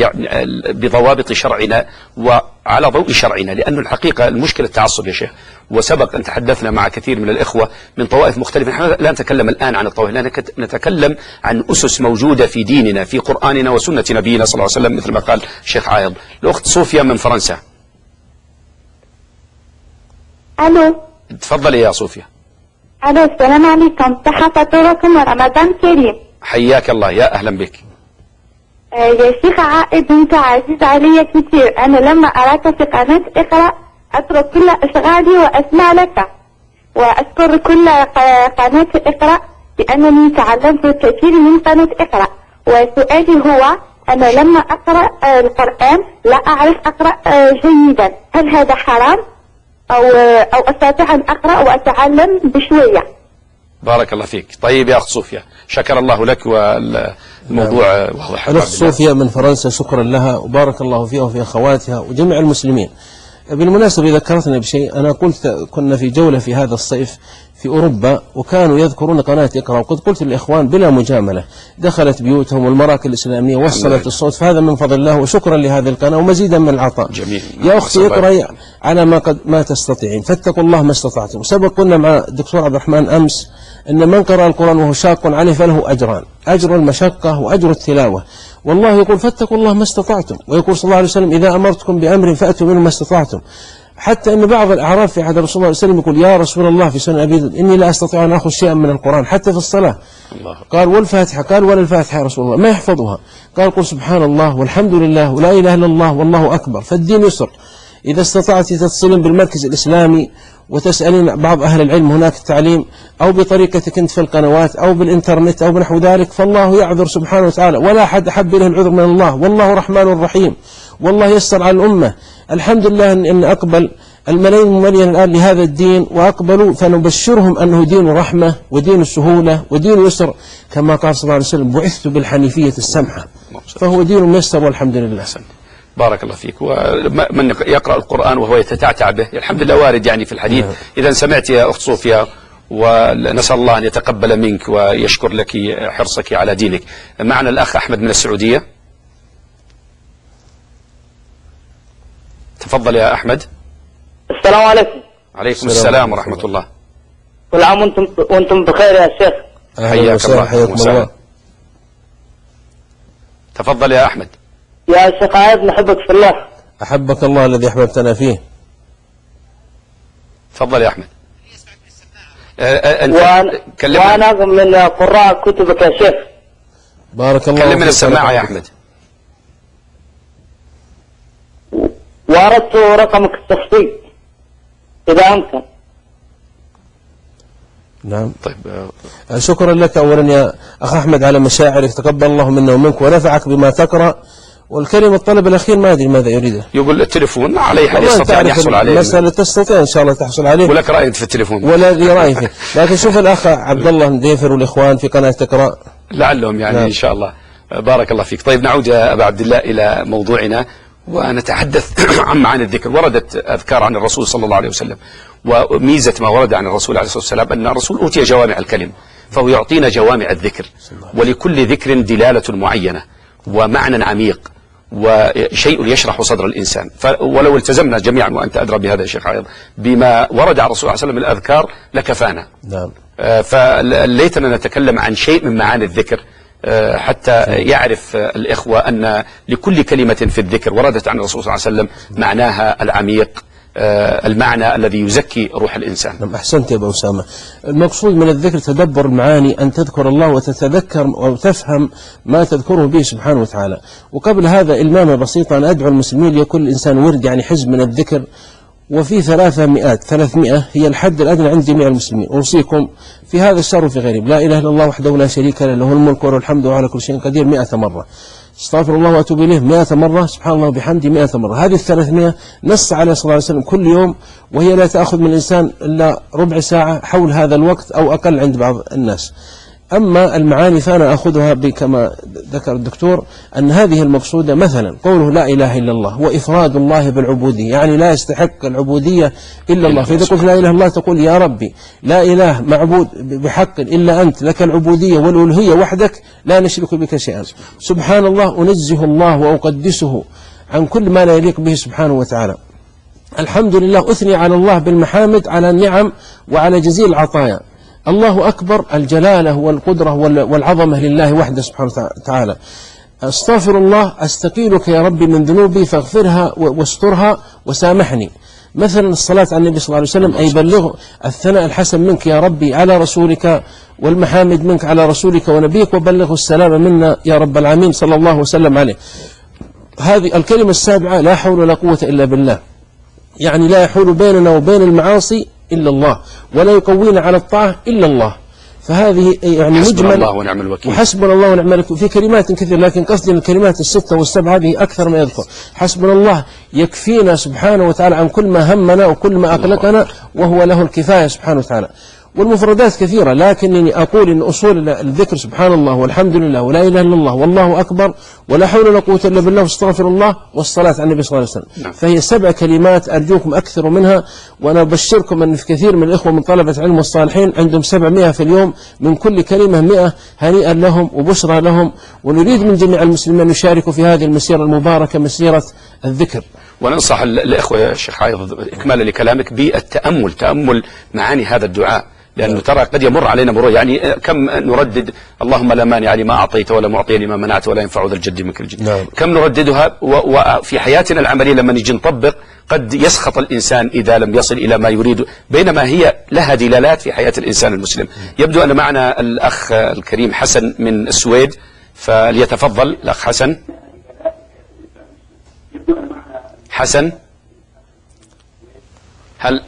S1: بضوابط شرعنا وعلى ضوء شرعنا، لأن الحقيقة المشكلة التعصب يا شيخ، وسبق أن تحدثنا مع كثير من الإخوة من طوائف مختلفة. نحن لا نتكلم الآن عن الطوائف، لا نتكلم عن أسس موجودة في ديننا في قرآننا وسنة نبينا صلى الله عليه وسلم، مثل ما قال الشيخ عايض. الأخت صوفيا من فرنسا.
S3: ألو.
S1: تفضلي يا صوفيا.
S3: ألو السلام عليكم، صحة فطوركم ورمضان كريم.
S1: حياك الله، يا أهلا بك.
S3: آه يا شيخ عائد أنت عزيز علي كثير، أنا لما أراك في قناة اقرأ أترك كل أشغالي وأسمع لك، وأشكر كل قناة اقرأ لأنني تعلمت الكثير من قناة اقرأ. وسؤالي هو أنا لما أقرأ القرآن لا أعرف أقرأ جيدا، هل هذا حرام أو أو أستطيع أن أقرأ وأتعلم بشوية؟
S1: بارك الله فيك. طيب يا أخت صوفيا، شكر الله لك، والموضوع واضح.
S2: الأخت صوفيا من فرنسا شكرا لها وبارك الله فيها وفي أخواتها وجميع المسلمين. بالمناسبة ذكرتنا بشيء، أنا قلت كنا في جولة في هذا الصيف في أوروبا وكانوا يذكرون قناة اقرأ، وقد قلت للإخوان بلا مجاملة دخلت بيوتهم والمراكز الإسلامية وصلت الصوت، فهذا من فضل الله وشكرا لهذه القناة ومزيدا من العطاء.
S1: جميل.
S2: يا أختي اقرأي على ما قد ما تستطيعين، فاتقوا الله ما استطعتم. سبق قلنا مع الدكتور عبد الرحمن أمس أن من قرأ القرآن وهو شاق عليه فله أجران، أجر المشقة وأجر التلاوة. والله يقول فاتقوا الله ما استطعتم، ويقول صلى الله عليه وسلم إذا أمرتكم بأمر فأتوا منه ما استطعتم. حتى أن بعض الأعراب في عهد الرسول صلى الله عليه وسلم يقول يا رسول الله في سنن أبي ذر إني لا أستطيع أن أخذ شيئا من القرآن حتى في الصلاة. الله. قال والفاتحة؟ قال ولا الفاتحة يا رسول الله، ما يحفظها. قال قل سبحان الله والحمد لله ولا إله إلا الله والله أكبر. فالدين يسر. إذا استطعت تتصلين بالمركز الإسلامي وتسألين بعض أهل العلم هناك التعليم، أو بطريقتك أنت في القنوات أو بالإنترنت أو بنحو ذلك، فالله يعذر سبحانه وتعالى، ولا أحد أحب إليه العذر من الله، والله رحمن رحيم، والله يسر على الأمة. الحمد لله أن أقبل الملايين الممليين الآن لهذا الدين وأقبلوا، فنبشرهم أنه دين رحمة ودين السهولة ودين يسر، كما قال صلى الله عليه وسلم بعثت بالحنيفية السمحة، فهو دين ميسر والحمد لله.
S1: بارك الله فيك. ومن يقرأ القرآن وهو يتتعتع به الحمد لله وارد يعني في الحديث. إذا سمعت يا أخت صوفيا، ونسأل الله أن يتقبل منك ويشكر لك حرصك على دينك. معنا الأخ أحمد من السعودية، تفضل يا أحمد.
S4: السلام عليكم.
S1: عليكم السلام ورحمة الله.
S4: كل عام وانتم وانتم بخير يا شيخ.
S1: حياك الله. حياكم الله. تفضل يا أحمد.
S4: يا شيخ عايد نحبك في الله.
S2: أحبك الله الذي أحببتنا فيه.
S1: تفضل يا أحمد.
S4: وأنا, وأنا من قراء كتبك يا شيخ.
S2: بارك الله.
S1: كلم من السماعة يا أحمد.
S4: وأردت رقمك الشخصي إذا أمكن.
S2: نعم.
S1: طيب
S2: شكرا لك أولا يا أخ أحمد على مشاعرك، تقبل الله منا ومنك ونفعك بما تقرأ. والكلمة الطلب الأخير ما أدري ماذا يريده.
S1: يقول التليفون عليه حد يستطيع أن يحصل عليه.
S2: مسألة تستطيع إن شاء الله تحصل عليه.
S1: ولك رأي في التليفون.
S2: ولا لي رأي فيه. لكن شوف الأخ عبد الله نديفر والإخوان في قناة تقرأ
S1: لعلهم يعني. نعم. إن شاء الله. بارك الله فيك. طيب نعود يا أبا عبد الله إلى موضوعنا ونتحدث عن معاني الذكر. وردت أذكار عن الرسول صلى الله عليه وسلم، وميزة ما ورد عن الرسول عليه الصلاة والسلام أن الرسول أوتي جوامع الكلم، فهو يعطينا جوامع الذكر، ولكل ذكر دلالة معينة ومعنى عميق وشيء يشرح صدر الإنسان. ولو التزمنا جميعا، وأنت أدرى بهذا يا شيخ عايض، بما ورد عن الرسول صلى الله عليه وسلم من الأذكار لكفانا.
S2: نعم.
S1: فليتنا نتكلم عن شيء من معاني الذكر حتى يعرف الإخوة أن لكل كلمة في الذكر وردت عن الرسول صلى الله عليه وسلم معناها العميق، المعنى الذي يزكي روح الإنسان.
S2: نعم. أحسنت يا أبو أسامة. المقصود من الذكر تدبر المعاني، أن تذكر الله وتتذكر وتفهم ما تذكره به سبحانه وتعالى. وقبل هذا إلمامة بسيطة، أن أدعو المسلمين لكل إنسان ورد يعني حزب من الذكر، وفي ثلاثة مئات ثلاثمائة هي الحد الأدنى عند جميع المسلمين. أوصيكم في هذا الشهر وفي غيره لا إله إلا الله وحده لا شريك له، له الملك وله الحمد وعلى كل شيء قدير مئة مرة. استغفر الله وأتوب إليه مئة مرة. سبحان الله وبحمده مئة مرة. هذه الثلاثمائة نص عليه صلى الله عليه وسلم كل يوم، وهي لا تأخذ من الإنسان إلا ربع ساعة حول هذا الوقت أو أقل عند بعض الناس. أما المعاني فأنا أخذها كما ذكر الدكتور أن هذه المقصودة، مثلا قوله لا إله إلا الله هو إفراد الله بالعبودية، يعني لا يستحق العبودية إلا الله. فإذا قلت لا إله إلا الله تقول يا ربي لا إله معبود بحق إلا أنت، لك العبودية والألوهية وحدك لا نشرك بك شيئا. سبحان الله، أنزه الله وأقدسه عن كل ما لا يليق به سبحانه وتعالى. الحمد لله، أثني على الله بالمحامد على النعم وعلى جزيل العطايا. الله أكبر، الجلالة والقدرة والعظمة لله وحده سبحانه وتعالى. استغفر الله، أستقيلك يا ربي من ذنوبي فاغفرها واسترها وسامحني. مثلا الصلاة على النبي صلى الله عليه وسلم، أي بلغ الثناء الحسن منك يا ربي على رسولك، والمحامد منك على رسولك ونبيك، وبلغه السلام منا يا رب العالمين صلى الله وسلم عليه. هذه الكلمة السابعة لا حول ولا قوة إلا بالله، يعني لا يحول بيننا وبين المعاصي إلا الله، ولا يقوينا على الطاعة إلا الله. فهذه يعني
S1: حسبنا الله ونعم الوكيل.
S2: وحسبنا الله ونعم الوكيل في كلمات كثير، لكن قصدي الكلمات الستة والسبعة هذه أكثر ما يذكر. حسبنا الله يكفينا سبحانه وتعالى عن كل ما همنا وكل ما أقلقنا، وهو له الكفاية سبحانه وتعالى. والمفردات كثيرة، لكنني أقول إن أصول الذكر سبحان الله والحمد لله ولا إله إلا الله والله أكبر ولا حول ولا قوة إلا بالله واستغفر الله والصلاة على النبي صلى الله عليه وسلم. نعم. فهي سبع كلمات أرجوكم أكثروا منها. وأنا أبشركم أن في كثير من الإخوة من طلبة علم والصالحين عندهم سبعمائة في اليوم، من كل كلمة مئة، هنيئا لهم وبشرى لهم. ونريد من جميع المسلمين أن يشاركوا في هذه المسيرة المباركة، مسيرة الذكر.
S1: وننصح الإخوة يا شيخ عايض إكمالا لكلامك بالتأمل، تأمل معاني هذا الدعاء، لأنه ترى قد يمر علينا مرور. يعني كم نردد اللهم لا مانع لما أعطيت ولا معطي لما منعت ولا ينفع ذا الجد منك الجد. نعم. كم نرددها، وفي حياتنا العملية لما نجي نطبق قد يسخط الإنسان إذا لم يصل إلى ما يريد، بينما هي لها دلالات في حياة الإنسان المسلم. يبدو أن معنا الأخ الكريم حسن من السويد، فليتفضل الأخ حسن. حسن هل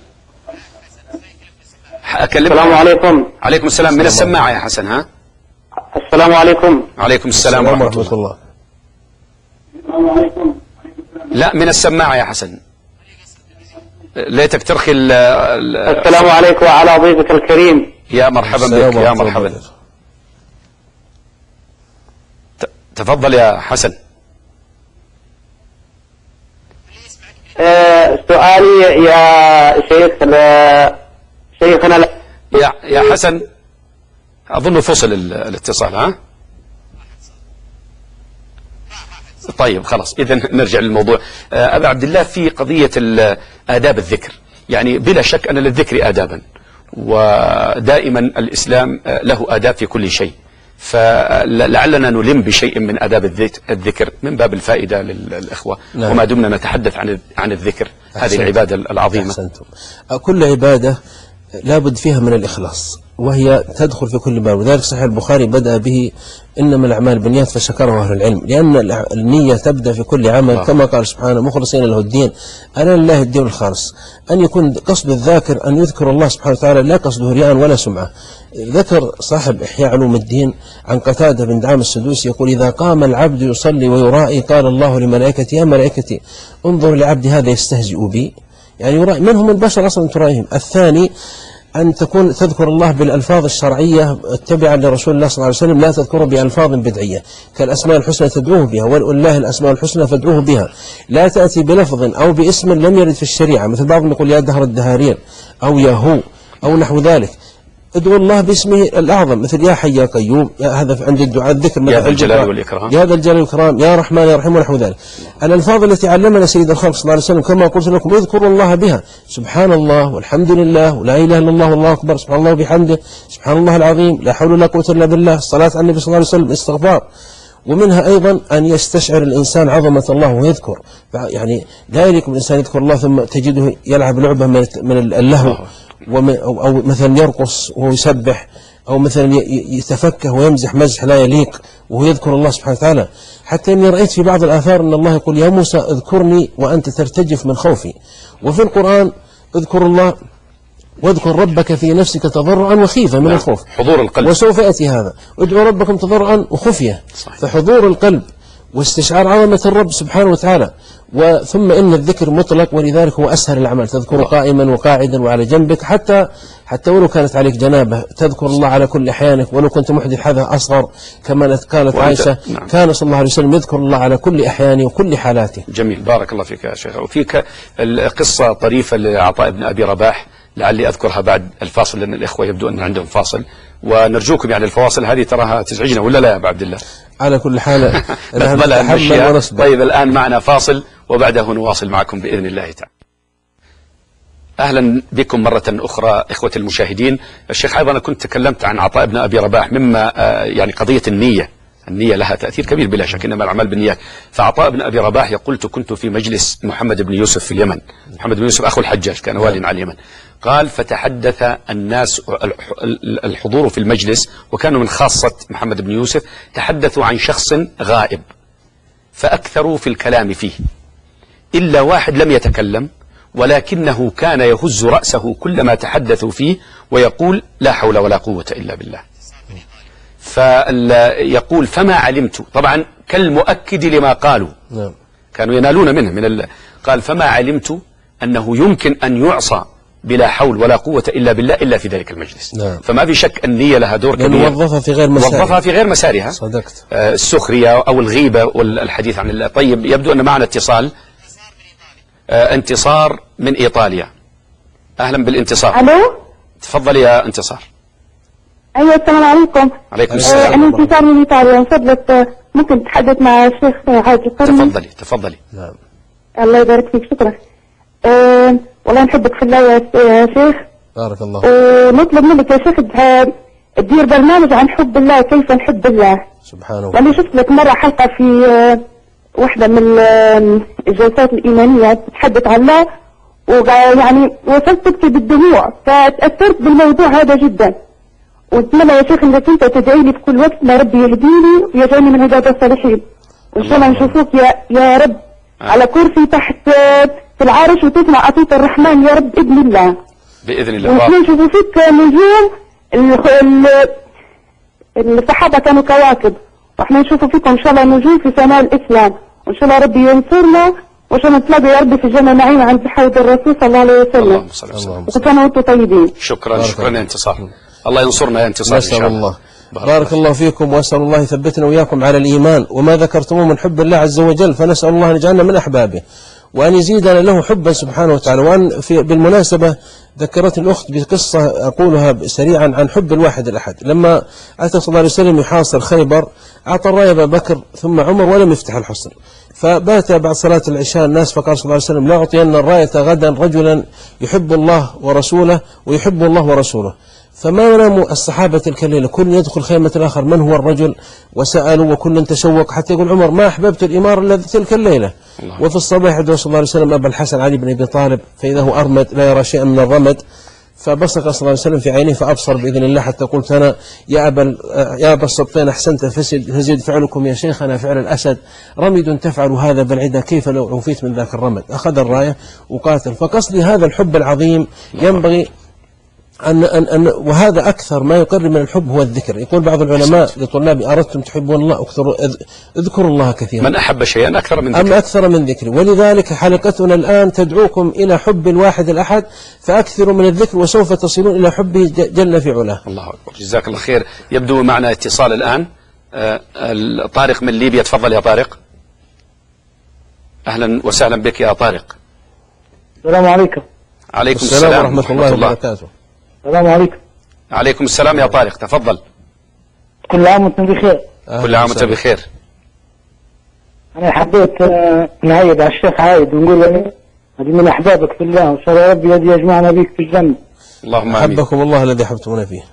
S1: أكلمك؟
S4: السلام عليكم.
S1: عليكم السلام. من السماعة يا حسن. ها
S4: السلام عليكم.
S1: عليكم السلام ورحمة الله. لا، من السماعة يا حسن. ليتك ترخي ال ال
S4: السلام عليكم وعلى ضيفك الكريم.
S1: يا مرحبا بك يا مرحبا. تفضل يا حسن.
S4: أه سؤالي يا شيخ شيخنا
S1: يا يا حسن، أظن فصل الاتصال. ها طيب خلاص، إذا نرجع للموضوع. أبا عبد الله، في قضية آداب الذكر، يعني بلا شك أن للذكر آدابا، ودائما الإسلام له آداب في كل شيء، فلعلنا نلم بشيء من آداب الذكر من باب الفائدة للإخوة. نعم. وما دمنا نتحدث عن عن الذكر، هذه العبادة العظيمة. أحسنتم.
S2: كل عبادة لابد فيها من الإخلاص، وهي تدخل في كل باب، وذلك صحيح البخاري بدأ به إنما الأعمال بالنيات فشكره أهل العلم، لأن النية تبدأ في كل عمل. آه. كما قال سبحانه مخلصين له الدين، ألا لله الدين الخالص، أن يكون قصد الذاكر أن يذكر الله سبحانه وتعالى، لا قصده رياء ولا سمعة. ذكر صاحب إحياء علوم الدين عن قتادة بن دعامة السدوسي يقول: إذا قام العبد يصلي ويرائي قال الله لملائكتي: يا ملائكتي انظر لعبد هذا يستهزئ بي، يعني يرائي. من هم البشر أصلا ترائيهم؟ الثاني أن تكون تذكر الله بالألفاظ الشرعية التبعة لرسول الله صلى الله عليه وسلم، لا تذكره بألفاظ بدعية، كالأسماء الحسنى تدعوه بها، ولله الأسماء الحسنى فادعوه بها. لا تأتي بلفظ أو باسم لم يرد في الشريعة، مثل بعضهم يقول يا دهر الدهارين أو يا هو أو نحو ذلك. ادعو الله باسمه الأعظم، مثل يا حي يا قيوم، يا هذا عند الدعاء الذكر،
S1: يا ذا الجلال والإكرام،
S2: يا ذا الجلال والإكرام، يا رحمن يا رحيم ونحو ذلك. الألفاظ التي علمنا سيد الخلق صلى الله عليه وسلم كما قلت لكم اذكروا الله بها، سبحان الله والحمد لله ولا إله إلا الله والله أكبر، سبحان الله وبحمده، سبحان الله العظيم، لا حول ولا قوة إلا بالله، الصلاة على النبي صلى الله عليه وسلم، استغفار. ومنها أيضا أن يستشعر الإنسان عظمة الله ويذكر، يعني لا يليق بالإنسان يذكر الله ثم تجده يلعب لعبة من اللهو، أو مثلا يرقص وهو يسبح، أو مثلا يتفكه ويمزح مزح لا يليق وهو يذكر الله سبحانه وتعالى. حتى إني رأيت في بعض الآثار أن الله يقول: يا موسى اذكرني وأنت ترتجف من خوفي. وفي القرآن اذكر الله واذكر ربك في نفسك تضرعا وخيفة من الخوف،
S1: حضور القلب.
S2: وسوف يأتي هذا: ادعوا ربكم تضرعا وخفية. صحيح. فحضور القلب واستشعار عظمة الرب سبحانه وتعالى. وثم إن الذكر مطلق، ولذلك هو أسهل الأعمال، تذكر قائما وقاعدا وعلى جنبك، حتى حتى ولو كانت عليك جنابة تذكر الله على كل أحيانك، ولو كنت محدث حدث أصغر، كما قالت عائشة: نعم. كان صلى الله عليه وسلم يذكر الله على كل أحيانه وكل حالاته.
S1: جميل، بارك الله فيك يا شيخ. وفيك القصة طريفة لعطاء بن أبي رباح، لعلي أذكرها بعد الفاصل، لأن الإخوة يبدو أن عندهم فاصل، ونرجوكم يعني الفواصل هذه تراها تزعجنا ولا لا يا أبو عبد الله؟
S2: على كل حال
S1: نتحمل. طيب الآن معنا فاصل وبعده نواصل معكم بإذن الله تعالى. أهلا بكم مرة أخرى إخوة المشاهدين. الشيخ أيضا كنت تكلمت عن عطاء بن أبي رباح، مما يعني قضية النية، النية لها تأثير كبير بلا شك، إنما الأعمال بالنيات. فعطاء بن أبي رباح يقول: كنت في مجلس محمد بن يوسف في اليمن، محمد بن يوسف أخو الحجاج كان واليا على اليمن. قال: فتحدث الناس، الحضور في المجلس وكانوا من خاصة محمد بن يوسف، تحدثوا عن شخص غائب فأكثروا في الكلام فيه، إلا واحد لم يتكلم، ولكنه كان يهز رأسه كلما تحدثوا فيه ويقول: لا حول ولا قوة إلا بالله. فيقول: فما علمت، طبعا كالمؤكد لما قالوا، كانوا ينالون منه من ال... قال: فما علمت أنه يمكن أن يعصى بلا حول ولا قوة إلا بالله إلا في ذلك المجلس. نعم. فما في شك النية لها دور كبير،
S2: وظفها في غير مسارها،
S1: وظفها في غير مسارها.
S2: صدقت.
S1: آه السخرية أو الغيبة والحديث عن الله. طيب يبدو أن معنا اتصال. آه انتصار من إيطاليا. أهلا بالانتصار.
S3: ألو.
S1: تفضل يا انتصار.
S3: أيوة السلام عليكم.
S1: عليكم السلام.
S3: آه أنا انتصار من إيطاليا، من فضلك ممكن تتحدث مع الشيخ عادل القرني؟
S1: تفضلي تفضلي.
S3: نعم. الله يبارك فيك، شكرا. أه والله نحبك في الله يا شيخ.
S2: بارك الله.
S3: ونطلب منك يا شيخ تدير برنامج عن حب الله، كيف نحب الله
S2: سبحانه.
S3: وأنا شفت لك مرة حلقة في واحدة من الجلسات الإيمانية تتحدث عن الله، ويعني وصلت تبكي بالدموع، فتأثرت بالموضوع هذا جدا. واتمنى يا شيخ انك انت تدعي لي في كل وقت ما ربي يهديني ويجعلني من عباد الصالحين، وان شاء الله نشوفوك يا يا رب على كرسي تحت في العرش وتسمع عطية الرحمن يا رب بإذن الله.
S1: بإذن الله.
S3: ونحن نشوفوا فيك نجوم، الصحابة كانوا كواكب، واحنا نشوفوا فيكم ان شاء الله نجوم في سماء الإسلام، وان شاء الله ربي ينصرنا وعشان نتلاقى يا ربي في الجنة نعيمة عند حوض الرسول صلى الله عليه وسلم.
S1: اللهم صل وسلم.
S3: وكانوا وانتم طيبين.
S1: شكرا شكرا يا انتصار. الله ينصرنا يا انتصار إن شاء الله.
S2: بارك, بارك الله فيكم، وأسأل الله يثبتنا وإياكم على الإيمان وما ذكرتموه من حب الله عز وجل، فنسأل الله أن يجعلنا من أحبابه وأن يزيدنا له حبا سبحانه وتعالى. وأن في بالمناسبة ذكرت الأخت بقصة أقولها سريعا عن حب الواحد الأحد. لما أتى صلى الله عليه وسلم يحاصر خيبر أعطى الراية أبا بكر ثم عمر ولم يفتح الحصن، فبات بعد صلاة العشاء الناس فقال صلى الله عليه وسلم لا أعطين الراية غدا رجلا يحب الله ورسوله ويحب الله ورسوله. فما ناموا الصحابة تلك الليلة، كل يدخل خيمة الآخر من هو الرجل، وسألوا وكل تشوق حتى يقول عمر ما أحببت الإمارة إلا تلك الليلة. وفي الصباح يدعو صلى الله عليه وسلم أبا الحسن علي بن أبي طالب فإذا هو أرمد لا يرى شيئا من الرمد، فبصق صلى الله عليه وسلم في عينيه فأبصر بإذن الله، حتى قلت أنا يا أبا يا أبا السبطين أحسنت فزد فعلكم يا شيخنا فعل الأسد، رمد تفعل هذا بالعدا كيف لو عوفيت من ذاك الرمد. أخذ الراية وقاتل. فقصدي هذا الحب العظيم ينبغي أن, أن, أن وهذا أكثر ما يقرب من الحب هو الذكر. يقول بعض العلماء لطلاب أردتم تحبون الله اذكروا الله كثيرا.
S1: من أحب شيئا أكثر من ذكر.
S2: أما أكثر من ذكر. ولذلك حلقتنا الآن تدعوكم إلى حب الواحد الأحد، فأكثروا من الذكر وسوف تصلون إلى حبه جل في علاه.
S1: الله أكبر. جزاك الله خير. يبدو معنا اتصال الآن. آه طارق من ليبيا. تفضل يا طارق. أهلا وسهلا بك يا طارق.
S5: السلام عليكم.
S1: عليكم
S2: السلام, السلام ورحمة الله وبركاته.
S5: السلام عليكم.
S1: عليكم السلام يا طارق. تفضل.
S5: كل عام وانتم بخير.
S1: كل عام وانتم بخير.
S5: أنا حبيت نعيد على الشيخ عايد ونقول له هذه من أحبابك في الله، وإن شاء الله ربي يدي يجمعنا بك في الجنة.
S1: اللهم آمين.
S2: أحبكم الله الذي أحببتمونا فيه.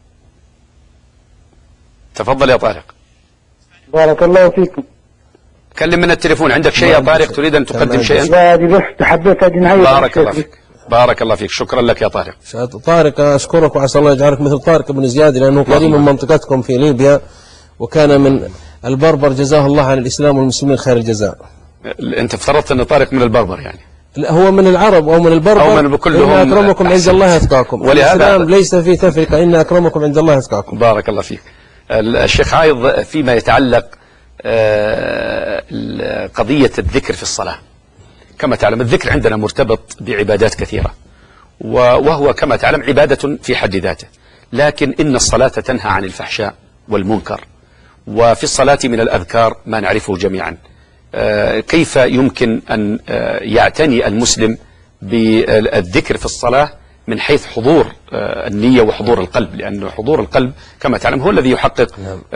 S1: تفضل يا طارق.
S5: بارك الله فيكم.
S1: كلم من التليفون. عندك شيء يا طارق تريد أن تقدم شيئا؟
S5: لا هذه بس حبيت هذه نعيد.
S1: بارك الله فيك. بارك الله فيك. شكرا لك يا طارق.
S2: طارق أشكرك وعسى الله يجعلك مثل طارق بن زياد، لأنه قريب من منطقتكم في ليبيا وكان من البربر، جزاه الله عن الإسلام والمسلمين خير الجزاء.
S1: أنت افترضت أن طارق من البربر يعني؟
S2: لا، هو من العرب أو من البربر.
S1: أو من كلهم.
S2: إن أكرمكم عند الله أتقاكم. الإسلام ليس فيه تفرقة، إن أكرمكم عند الله أتقاكم.
S1: بارك الله فيك. الشيخ عايض فيما يتعلق قضية الذكر في الصلاة، كما تعلم الذكر عندنا مرتبط بعبادات كثيرة، وهو كما تعلم عبادة في حد ذاته، لكن إن الصلاة تنهى عن الفحشاء والمنكر، وفي الصلاة من الأذكار ما نعرفه جميعا. كيف يمكن أن يعتني المسلم بالذكر في الصلاة من حيث حضور النية وحضور القلب، لأن حضور القلب كما تعلم هو الذي يحقق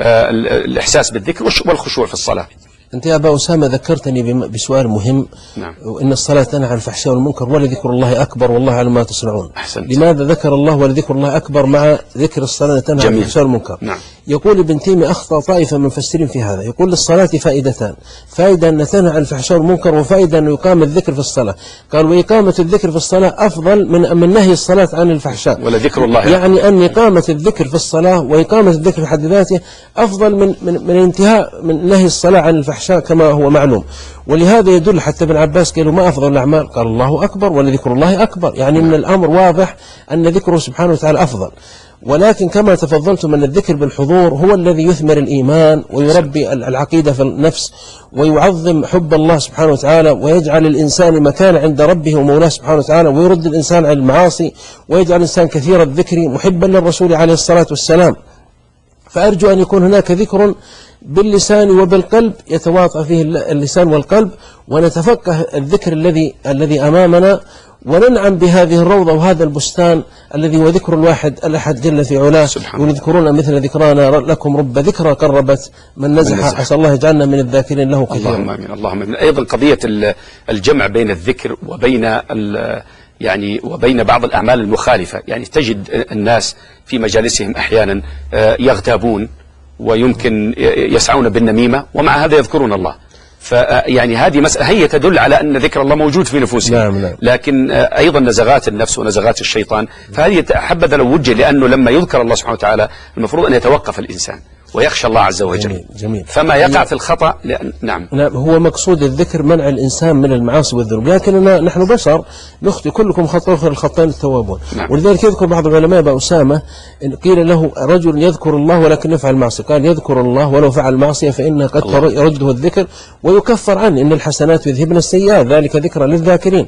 S1: الإحساس بالذكر والخشوع في الصلاة.
S2: أنت يا أبا أسامة ذكرتني بسؤال مهم.
S1: نعم.
S2: إن الصلاة تنهى عن الفحشاء والمنكر ولذكر الله أكبر والله على ما تصنعون.
S1: أحسنت.
S2: لماذا ذكر الله ولذكر الله أكبر مع ذكر الصلاة تنهى عن الفحشاء والمنكر؟
S1: نعم.
S2: يقول ابن تيمية أخطأ طائفة من المفسرين في هذا. يقول للصلاة فائدتان، فائدة أن تنهى عن الفحشاء والمنكر، وفائدة أن يقام الذكر في الصلاة. قال وإقامة الذكر في الصلاة أفضل من من نهي الصلاة عن الفحشاء.
S1: ولذكر الله
S2: يعني أن إقامة الذكر في الصلاة وإقامة الذكر في حد ذاته أفضل من من من انتهاء من نهي الصلاة عن الفحشاء كما هو معلوم. ولهذا يدل حتى ابن عباس قالوا ما أفضل الأعمال؟ قال الله أكبر ولذكر الله أكبر. يعني من الأمر واضح أن ذكره سبحانه وتعالى أفضل. ولكن كما تفضلتم أن الذكر بالحضور هو الذي يثمر الإيمان ويربي العقيدة في النفس ويعظم حب الله سبحانه وتعالى ويجعل الإنسان مكان عند ربه ومولاه سبحانه وتعالى ويرد الإنسان عن المعاصي ويجعل الإنسان كثير الذكر محبا للرسول عليه الصلاة والسلام. فأرجو أن يكون هناك ذكر باللسان وبالقلب يتواطأ فيه اللسان والقلب، ونتفقه الذكر الذي الذي أمامنا وننعم بهذه الروضة وهذا البستان الذي هو ذكر الواحد الأحد جل في علاه. ويذكرون مثل ذكرانا لكم رب ذكرى قربت من نزح. عسى الله يجعلنا من الذاكرين له كثيرا.
S1: اللهم آمين. اللهم آمين. أيضا قضية الجمع بين الذكر وبين يعني وبين بعض الأعمال المخالفة. يعني تجد الناس في مجالسهم أحيانا يغتابون ويمكن يسعون بالنميمة ومع هذا يذكرون الله. فيعني هذه مسألة هي تدل على أن ذكر الله موجود في نفوسهم.
S2: نعم نعم.
S1: لكن أيضا نزغات النفس ونزغات الشيطان، فهذه حبذا لو وجه، لأنه لما يذكر الله سبحانه وتعالى المفروض أن يتوقف الإنسان ويخشى الله عز وجل.
S2: جميل جميل.
S1: فما يقع في الخطأ لأن نعم
S2: نعم هو مقصود الذكر منع الإنسان من المعاصي والذنوب، لكننا نحن بشر نخطئ، كلكم خطأ وخير الخطائين التوابون.
S1: نعم.
S2: ولذلك يذكر بعض العلماء أبا أسامة إن قيل له رجل يذكر الله ولكن يفعل معصية، قال يذكر الله ولو فعل معصية فإنها قد يرده الذكر ويكفر عنه، إن الحسنات يذهبن السيئات ذلك ذكرى للذاكرين.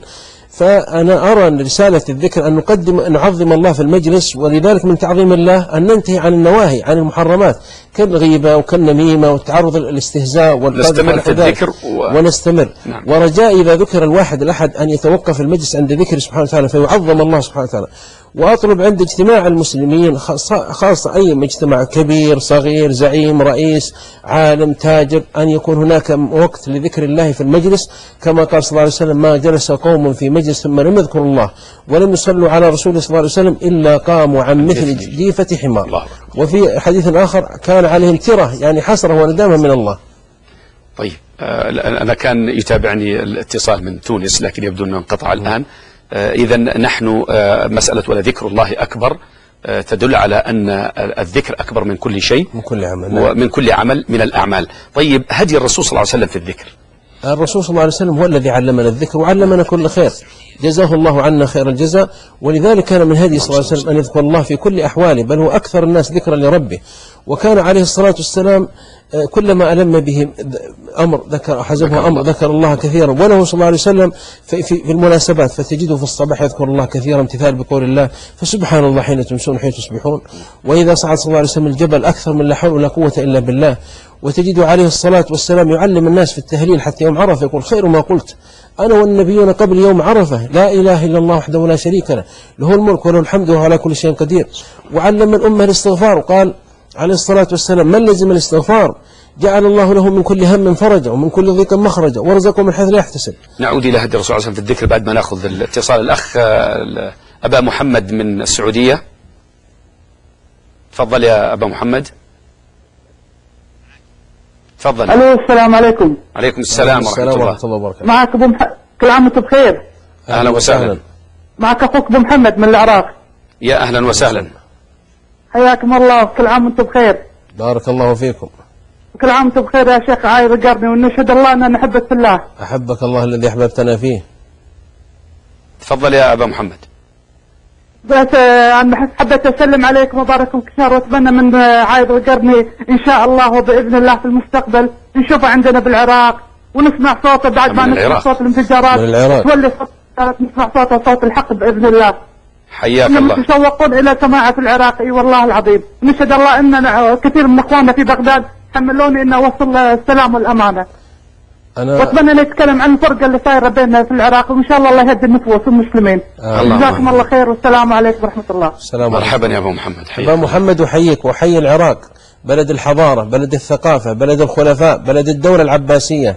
S2: فأنا أرى أن رسالة الذكر أن نقدم أن نعظم الله في المجلس، ولذلك من تعظيم الله أن ننتهي عن النواهي عن المحرمات كالغيبة وكالنميمة والتعرض للاستهزاء
S1: ونستمر في الذكر و...
S2: ونستمر. نعم. ورجاء إذا ذكر الواحد الأحد أن يتوقف المجلس عند ذكر سبحانه وتعالى فيعظم الله سبحانه وتعالى. وأطلب عند اجتماع المسلمين خاصة أي مجتمع كبير صغير زعيم رئيس عالم تاجر أن يكون هناك وقت لذكر الله في المجلس، كما قال صلى الله عليه وسلم ما جلس قوم في مجلس ثم لم يذكروا الله ولم يصلوا على رسوله صلى الله عليه وسلم إلا قاموا عن مثل جيفة حمار. وفي حديث آخر كان عليهم ترة يعني حسرة وندامة من الله.
S1: طيب أنا كان يتابعني الاتصال من تونس لكن يبدو أنه انقطع الآن. إذا نحن مسألة ولا ذكر الله أكبر تدل على أن الذكر أكبر من كل شيء
S2: من كل عمل
S1: ومن كل عمل من الأعمال. طيب هدي الرسول صلى الله عليه وسلم في الذكر؟
S2: الرسول صلى الله عليه وسلم هو الذي علمنا الذكر وعلمنا كل خير، جزاه الله عنا خير الجزاء. ولذلك كان من هدي صلى الله عليه وسلم أن يذكر الله في كل أحواله، بل هو أكثر الناس ذكرا لربه. وكان عليه الصلاة والسلام كلما ألم به أمر ذكر حزبه أمر ذكر الله كثيرا. وله صلى الله عليه وسلم في, في, في المناسبات فتجده في الصباح يذكر الله كثيرا امتثال بقول الله فسبحان الله حين تمسون حين تصبحون. وإذا صعد صلى الله عليه وسلم الجبل أكثر من لا حول ولا قوة إلا بالله. وتجده عليه الصلاة والسلام يعلم الناس في التهليل حتى يوم عرفة يقول خير ما قلت أنا والنبيون قبل يوم عرفة لا إله إلا الله وحده لا شريك له له الملك وله الحمد وهو على كل شيء قدير. وعلم الأمة الاستغفار وقال عليه الصلاة والسلام من لزم الاستغفار جعل الله له من كل هم فرجا ومن كل ضيق مخرجا ورزقه من حيث لا يحتسب.
S1: نعود إلى هدي الرسول صلى الله عليه وسلم في الذكر بعد ما نأخذ الاتصال. الأخ أبا محمد من السعودية، تفضل يا أبا محمد. تفضل.
S5: الو السلام عليكم.
S1: عليكم السلام ورحمة الله
S2: وبركاته.
S5: معك ابو مح... كل عام وانتم بخير.
S1: اهلا وسهلا.
S5: معك اخوك ابو محمد من العراق.
S1: يا اهلا وسهلا.
S5: حياكم الله وكل عام وانتم بخير.
S2: بارك الله فيكم.
S5: كل عام وانتم بخير يا شيخ عايض القرني، ونشهد الله اننا نحبك في الله.
S2: احبك الله الذي احببتنا فيه.
S1: تفضل يا ابا محمد.
S5: بس انا حبيت اسلم عليكم وباركم كثير، واتمنى من عايض القرني ان شاء الله وباذن الله في المستقبل نشوفه عندنا بالعراق ونسمع صوته بعد ما نسمع صوت الانفجارات تولي صوت نسمع صوته صوت الحق باذن الله.
S1: حياك الله.
S5: متشوقون الى سماعه العراق اي والله العظيم. نشهد الله ان كثير من اخواننا في بغداد حملوني انه اوصل السلام والامانه. أنا واتمنى ان نتكلم عن الفرقه اللي صايره بيننا في العراق، وان شاء الله الله يهدي النفوس والمسلمين. جزاكم الله خير والسلام عليكم ورحمه الله.
S2: السلام
S1: مرحبا يا ابو محمد.
S2: حياك ابو محمد وحيك وحي العراق، بلد الحضاره، بلد الثقافه، بلد الخلفاء، بلد الدوله العباسيه،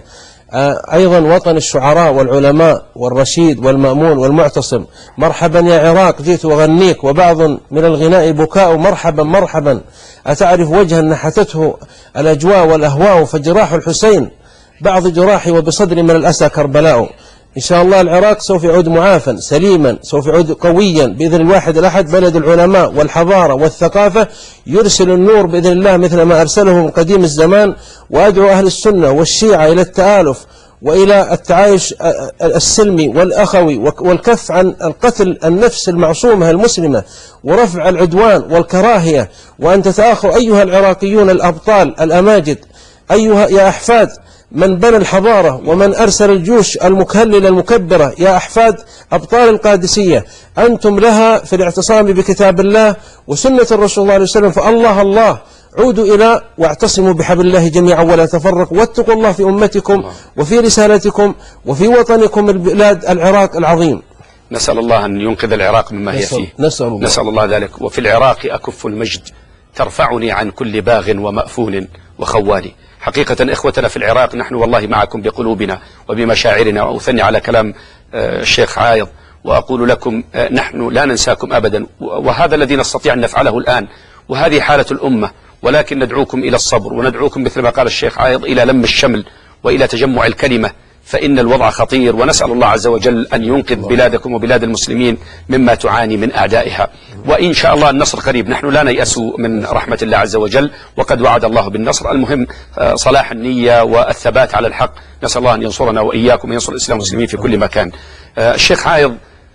S2: أيضا وطن الشعراء والعلماء والرشيد والمأمون والمعتصم. مرحبا يا عراق جئت أغنيك، وبعض من الغناء بكاء مرحبا مرحبا. أتعرف وجها نحتته الأجواء والأهواء، فجراح الحسين بعض جراحي وبصدر من الأسى كربلاء. إن شاء الله العراق سوف يعود معافا سليما، سوف يعود قويا بإذن الواحد الأحد، بلد العلماء والحضارة والثقافة، يرسل النور بإذن الله مثل ما أرسله من قديم الزمان. وأدعو أهل السنة والشيعة إلى التآلف وإلى التعايش السلمي والأخوي والكف عن القتل النفس المعصومة المسلمة ورفع العدوان والكراهية، وأن تتآخوا أيها العراقيون الأبطال الأماجد، أيها يا أحفاد من بنى الحضارة ومن أرسل الجيوش المكهللة المكبرة، يا أحفاد أبطال القادسية، أنتم لها في الاعتصام بكتاب الله وسنة الرسول صلى الله عليه وسلم. فالله الله عودوا إلى واعتصموا بحبل الله جميعا ولا تفرقوا، واتقوا الله في أمتكم وفي رسالتكم وفي وطنكم البلاد العراق العظيم.
S1: نسأل الله أن ينقذ العراق مما هي فيه.
S2: نسأل الله.
S1: نسأل الله ذلك. وفي العراق أكف المجد ترفعني عن كل باغ ومأفون وخوالي. حقيقة إخوتنا في العراق نحن والله معكم بقلوبنا وبمشاعرنا. وأثني على كلام الشيخ عايض وأقول لكم نحن لا ننساكم أبدا، وهذا الذي نستطيع أن نفعله الآن، وهذه حالة الأمة. ولكن ندعوكم إلى الصبر، وندعوكم مثل ما قال الشيخ عايض إلى لم الشمل وإلى تجمع الكلمة فإن الوضع خطير، ونسأل الله عز وجل أن ينقذ بلادكم وبلاد المسلمين مما تعاني من أعدائها، وإن شاء الله النصر قريب. نحن لا نيأس من رحمة الله عز وجل، وقد وعد الله بالنصر. المهم صلاح النية والثبات على الحق. نسأل الله أن ينصرنا وإياكم وينصر الإسلام والمسلمين في كل مكان. الشيخ عايض،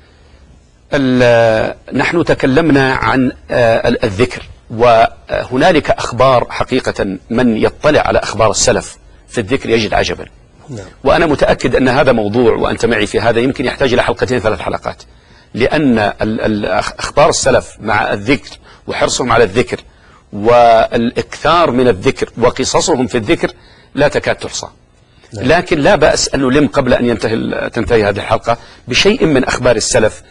S1: نحن تكلمنا عن الذكر، وهنالك أخبار حقيقة من يطلع على أخبار السلف في الذكر يجد عجبا. نعم. وأنا متأكد أن هذا موضوع، وأنت معي في هذا، يمكن يحتاج إلى حلقتين ثلاث حلقات، لأن أخبار السلف مع الذكر وحرصهم على الذكر والإكثار من الذكر وقصصهم في الذكر لا تكاد تحصى. نعم. لكن لا بأس أن نلم قبل أن ينتهي تنتهي هذه الحلقة بشيء من أخبار السلف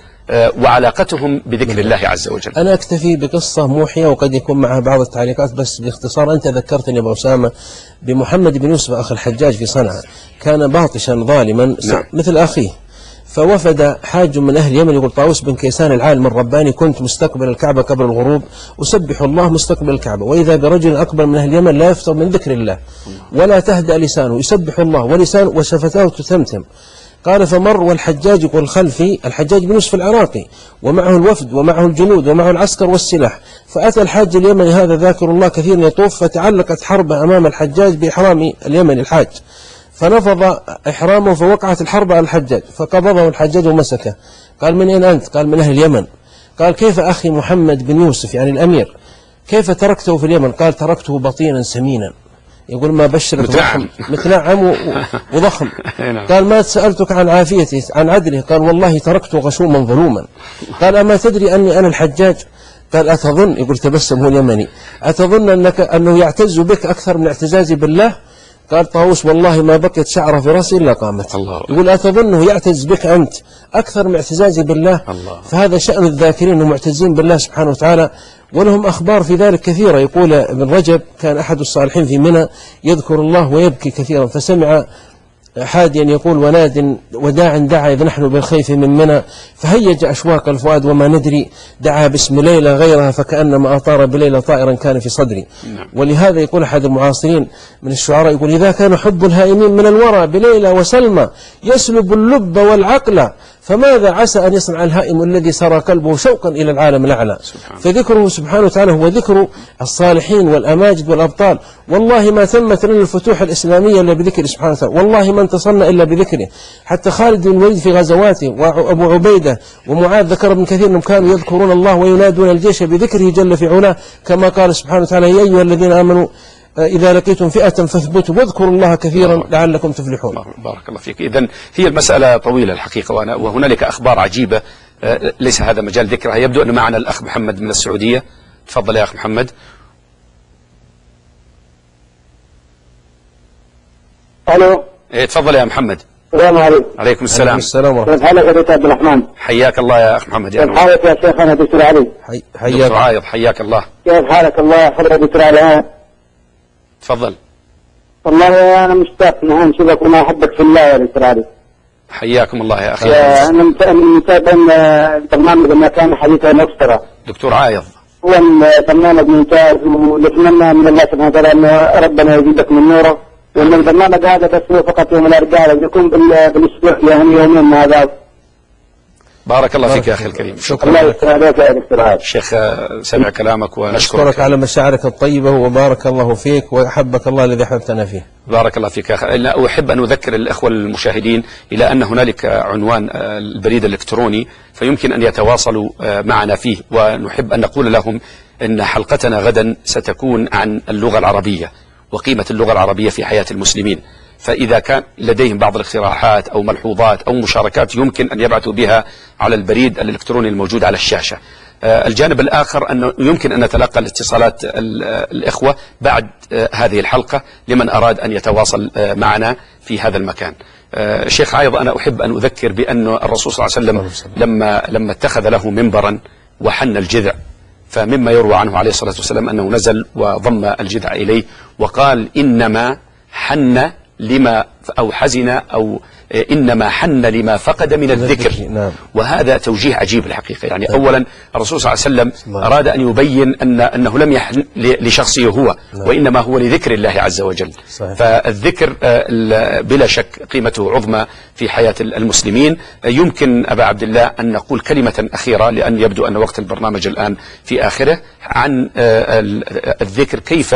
S1: وعلاقتهم بذكر الله عز وجل.
S2: أنا أكتفي بقصة موحية وقد يكون معها بعض التعليقات، بس باختصار. أنت ذكرتني أبو أسامة بمحمد بن يوسف أخي الحجاج في صنعاء، كان باطشا ظالما. نعم. مثل أخيه. فوفد حاج من أهل اليمن يقول طاووس بن كيسان العالم الرباني: كنت مستقبل الكعبة قبل الغروب أسبح الله مستقبل الكعبة، وإذا برجل أكبر من أهل اليمن لا يفتر من ذكر الله ولا تهدأ لسانه يسبح الله ولسانه وشفتاه تتمتم. قال: فمر والحجاج يقول خلفي، الحجاج بن يوسف العراقي، ومعه الوفد ومعه الجنود ومعه العسكر والسلاح، فأتى الحاج اليمني هذا ذاكر الله كثيرا يطوف، فتعلقت حربة أمام الحجاج بإحرام اليمني الحاج، فنفض إحرامه فوقعت الحرب على الحجاج، فقبضه الحجاج ومسكه. قال: من أين أنت؟ قال: من أهل اليمن. قال: كيف أخي محمد بن يوسف يعني الأمير، كيف تركته في اليمن؟ قال: تركته بطينا سمينا. يقول: ما بشرك ضخم متنعم وضخم. قال: ما سألتك عن عافيته عن عدله؟ قال: والله تركته غشوما ظلوما. قال: أما تدري أني أنا الحجاج؟ قال: أتظن، يقول تبسم هو اليمني، أتظن أنك أنه يعتز بك أكثر من اعتزازي بالله؟ قال طاووس: والله ما بقيت شعره في رأسي إلا قامت. الله. يقول: أتظنه يعتز بك أنت أكثر من اعتزازي بالله؟ الله. فهذا شأن الذاكرين المعتزين بالله سبحانه وتعالى، ولهم أخبار في ذلك كثيرة. يقول ابن رجب: كان أحد الصالحين في منى يذكر الله ويبكي كثيرا، فسمع حاديا يقول: وناد وداع دعا إذ نحن بالخيف من منى، فهيج أشواق الفؤاد وما ندري، دعا باسم ليلى غيرها فكأنما أطار بليلى طائرا كان في صدري. نعم. ولهذا يقول أحد المعاصرين من الشعراء يقول: إذا كان حب الهائمين من الورى بليلى وسلمى يسلب اللب والعقل، فماذا عسى أن يصنع الهائم الذي سرى قلبه شوقا إلى العالم الأعلى. فذكره سبحانه وتعالى هو ذكر الصالحين والأماجد والأبطال. والله ما تمت لنا الفتوح الإسلامية إلا بذكره سبحانه وتعالى، والله ما انتصرنا إلا بذكره. حتى خالد بن الوليد في غزواته وأبو عبيدة ومعاذ ذكر ابن كثير أنهم كانوا يذكرون الله وينادون الجيش بذكره جل في علاه، كما قال سبحانه وتعالى: يا أيها الذين آمنوا إذا لقيتم فئة فاثبتوا واذكروا الله كثيرا لعلكم تفلحون.
S1: بارك الله فيك. إذن هي المسألة طويلة الحقيقة، وهنالك أخبار عجيبة ليس هذا مجال ذكرها. يبدو أن معنا الأخ محمد من السعودية. تفضل يا أخ محمد.
S4: ألو.
S1: إيه تفضل يا محمد.
S4: السلام عليكم.
S1: عليكم السلام.
S2: السلام ورحمة الله.
S4: كيف حالك يا دكتور عبد الرحمن؟
S1: حياك الله يا أخ محمد.
S4: كيف حالك يا شيخنا دكتور علي؟
S2: حياك.
S1: دكتور عايض حياك الله.
S4: كيف حالك؟ الله يحفظك دكتور علي.
S1: تفضل.
S4: والله أنا مشتاق نحن نشوفك وما أحبك في الله يا دكتور علي.
S1: حياكم الله يا أخي.
S4: أنا متابع البرنامج ما كان حديثا مبصرة.
S1: دكتور عايض.
S4: هو برنامج ممتاز، ونتمنى من الله سبحانه وتعالى أن ربنا يزيدك من نوره، وأن البرنامج هذا بس هو فقط يوم الأربعاء، يكون بالأسبوع يعني يومين مع بعض.
S1: بارك الله فيك يا أخي الكريم.
S2: شكرا.
S4: الله يسعدك يا دكتور عايض.
S1: شيخ سمع كلامك ونشكرك.
S2: أشكرك على مشاعرك الطيبة، وبارك الله فيك وأحبك الله الذي أحببتنا فيه.
S1: بارك الله فيك يا أخي. لا أحب أن أذكر الأخوة المشاهدين إلى أن هنالك عنوان البريد الإلكتروني فيمكن أن يتواصلوا معنا فيه، ونحب أن نقول لهم أن حلقتنا غدا ستكون عن اللغة العربية وقيمة اللغة العربية في حياة المسلمين. فإذا كان لديهم بعض الاقتراحات أو ملحوظات أو مشاركات يمكن أن يبعثوا بها على البريد الإلكتروني الموجود على الشاشة. الجانب الآخر أنه يمكن أن نتلقى الاتصالات الإخوة بعد هذه الحلقة لمن أراد أن يتواصل معنا في هذا المكان. الشيخ عايض، أنا أحب أن أذكر بأن الرسول صلى الله عليه وسلم لما لما اتخذ له منبرا وحن الجذع، فمما يروى عنه عليه الصلاة والسلام أنه نزل وضم الجذع إليه وقال: إنما حن لما أو حزن أو إنما حن لما فقد من الذكر.
S2: نعم.
S1: وهذا توجيه عجيب الحقيقة. يعني أولا الرسول صلى الله عليه وسلم أراد أن يبين أن أنه لم يحن لشخصه هو، وإنما هو لذكر الله عز وجل.
S2: صحيح.
S1: فالذكر بلا شك قيمته عظمى في حياة المسلمين. يمكن أبا عبد الله أن نقول كلمة أخيرة، لأن يبدو أن وقت البرنامج الآن في آخره، عن الذكر، كيف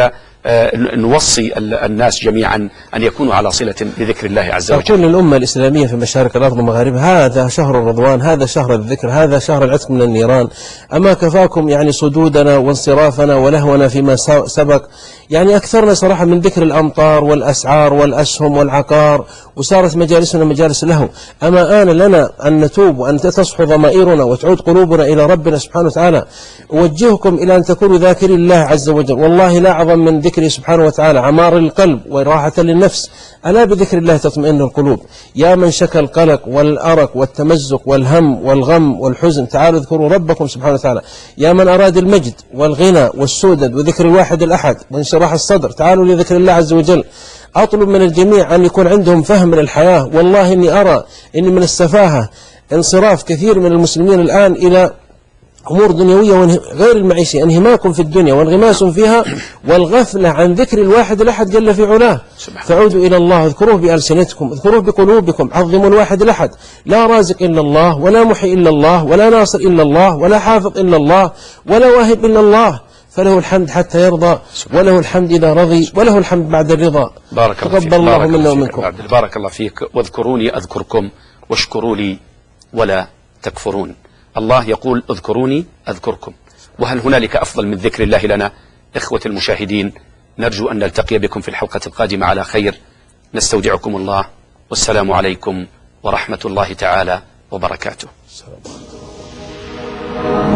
S1: نوصي الناس جميعا أن يكونوا على صلة بذكر الله عز وجل.
S2: أقول للأمة الإسلامية في مشارق الأرض ومغاربها: هذا شهر الرضوان، هذا شهر الذكر، هذا شهر العتق من النيران. أما كفاكم يعني صدودنا وانصرافنا ولهونا فيما سبق؟ يعني أكثرنا صراحة من ذكر الأمطار والأسعار والأسهم والعقار، وصارت مجالسنا مجالس لهو. أما آن لنا أن نتوب وأن تصحو ضمائرنا وتعود قلوبنا إلى ربنا سبحانه وتعالى. أوجهكم إلى أن تكونوا ذاكري الله عز وجل، والله لا أعظم من ذكره سبحانه وتعالى، عمار القلب وراحة للنفس. ألا بذكر الله تطمئن القلوب. يا من شكى القلق والأرق والتمزق والهم والغم والحزن، تعالوا اذكروا ربكم سبحانه وتعالى. يا من أراد المجد والغنى والسودد وذكر الواحد الأحد وانشراح الصدر، تعالوا لذكر الله عز وجل. أطلب من الجميع أن يكون عندهم فهم للحياة. والله إني أرى إن من السفاهة انصراف كثير من المسلمين الآن إلى أمور دنيوية غير المعيشة، انهماك في الدنيا وانغماس فيها، والغفلة عن ذكر الواحد الأحد جل في علاه. فعودوا إلى الله، اذكروه بألسنتكم، اذكروه بقلوبكم، عظموا الواحد الأحد. لا رازق إلا الله، ولا محيي إلا الله، ولا ناصر إلا الله، ولا حافظ إلا الله، ولا واهب إلا الله. فله الحمد حتى يرضى، وله الحمد إذا رضي، وله الحمد بعد الرضا.
S1: بارك الله فيك.
S2: تقبل الله منا ومنكم.
S1: بارك الله فيك. واذكروني أذكركم واشكروا لي ولا تكفرون. الله يقول اذكروني أذكركم، وهل هنالك أفضل من ذكر الله لنا؟ إخوة المشاهدين، نرجو أن نلتقي بكم في الحلقة القادمة على خير. نستودعكم الله، والسلام عليكم ورحمة الله تعالى وبركاته.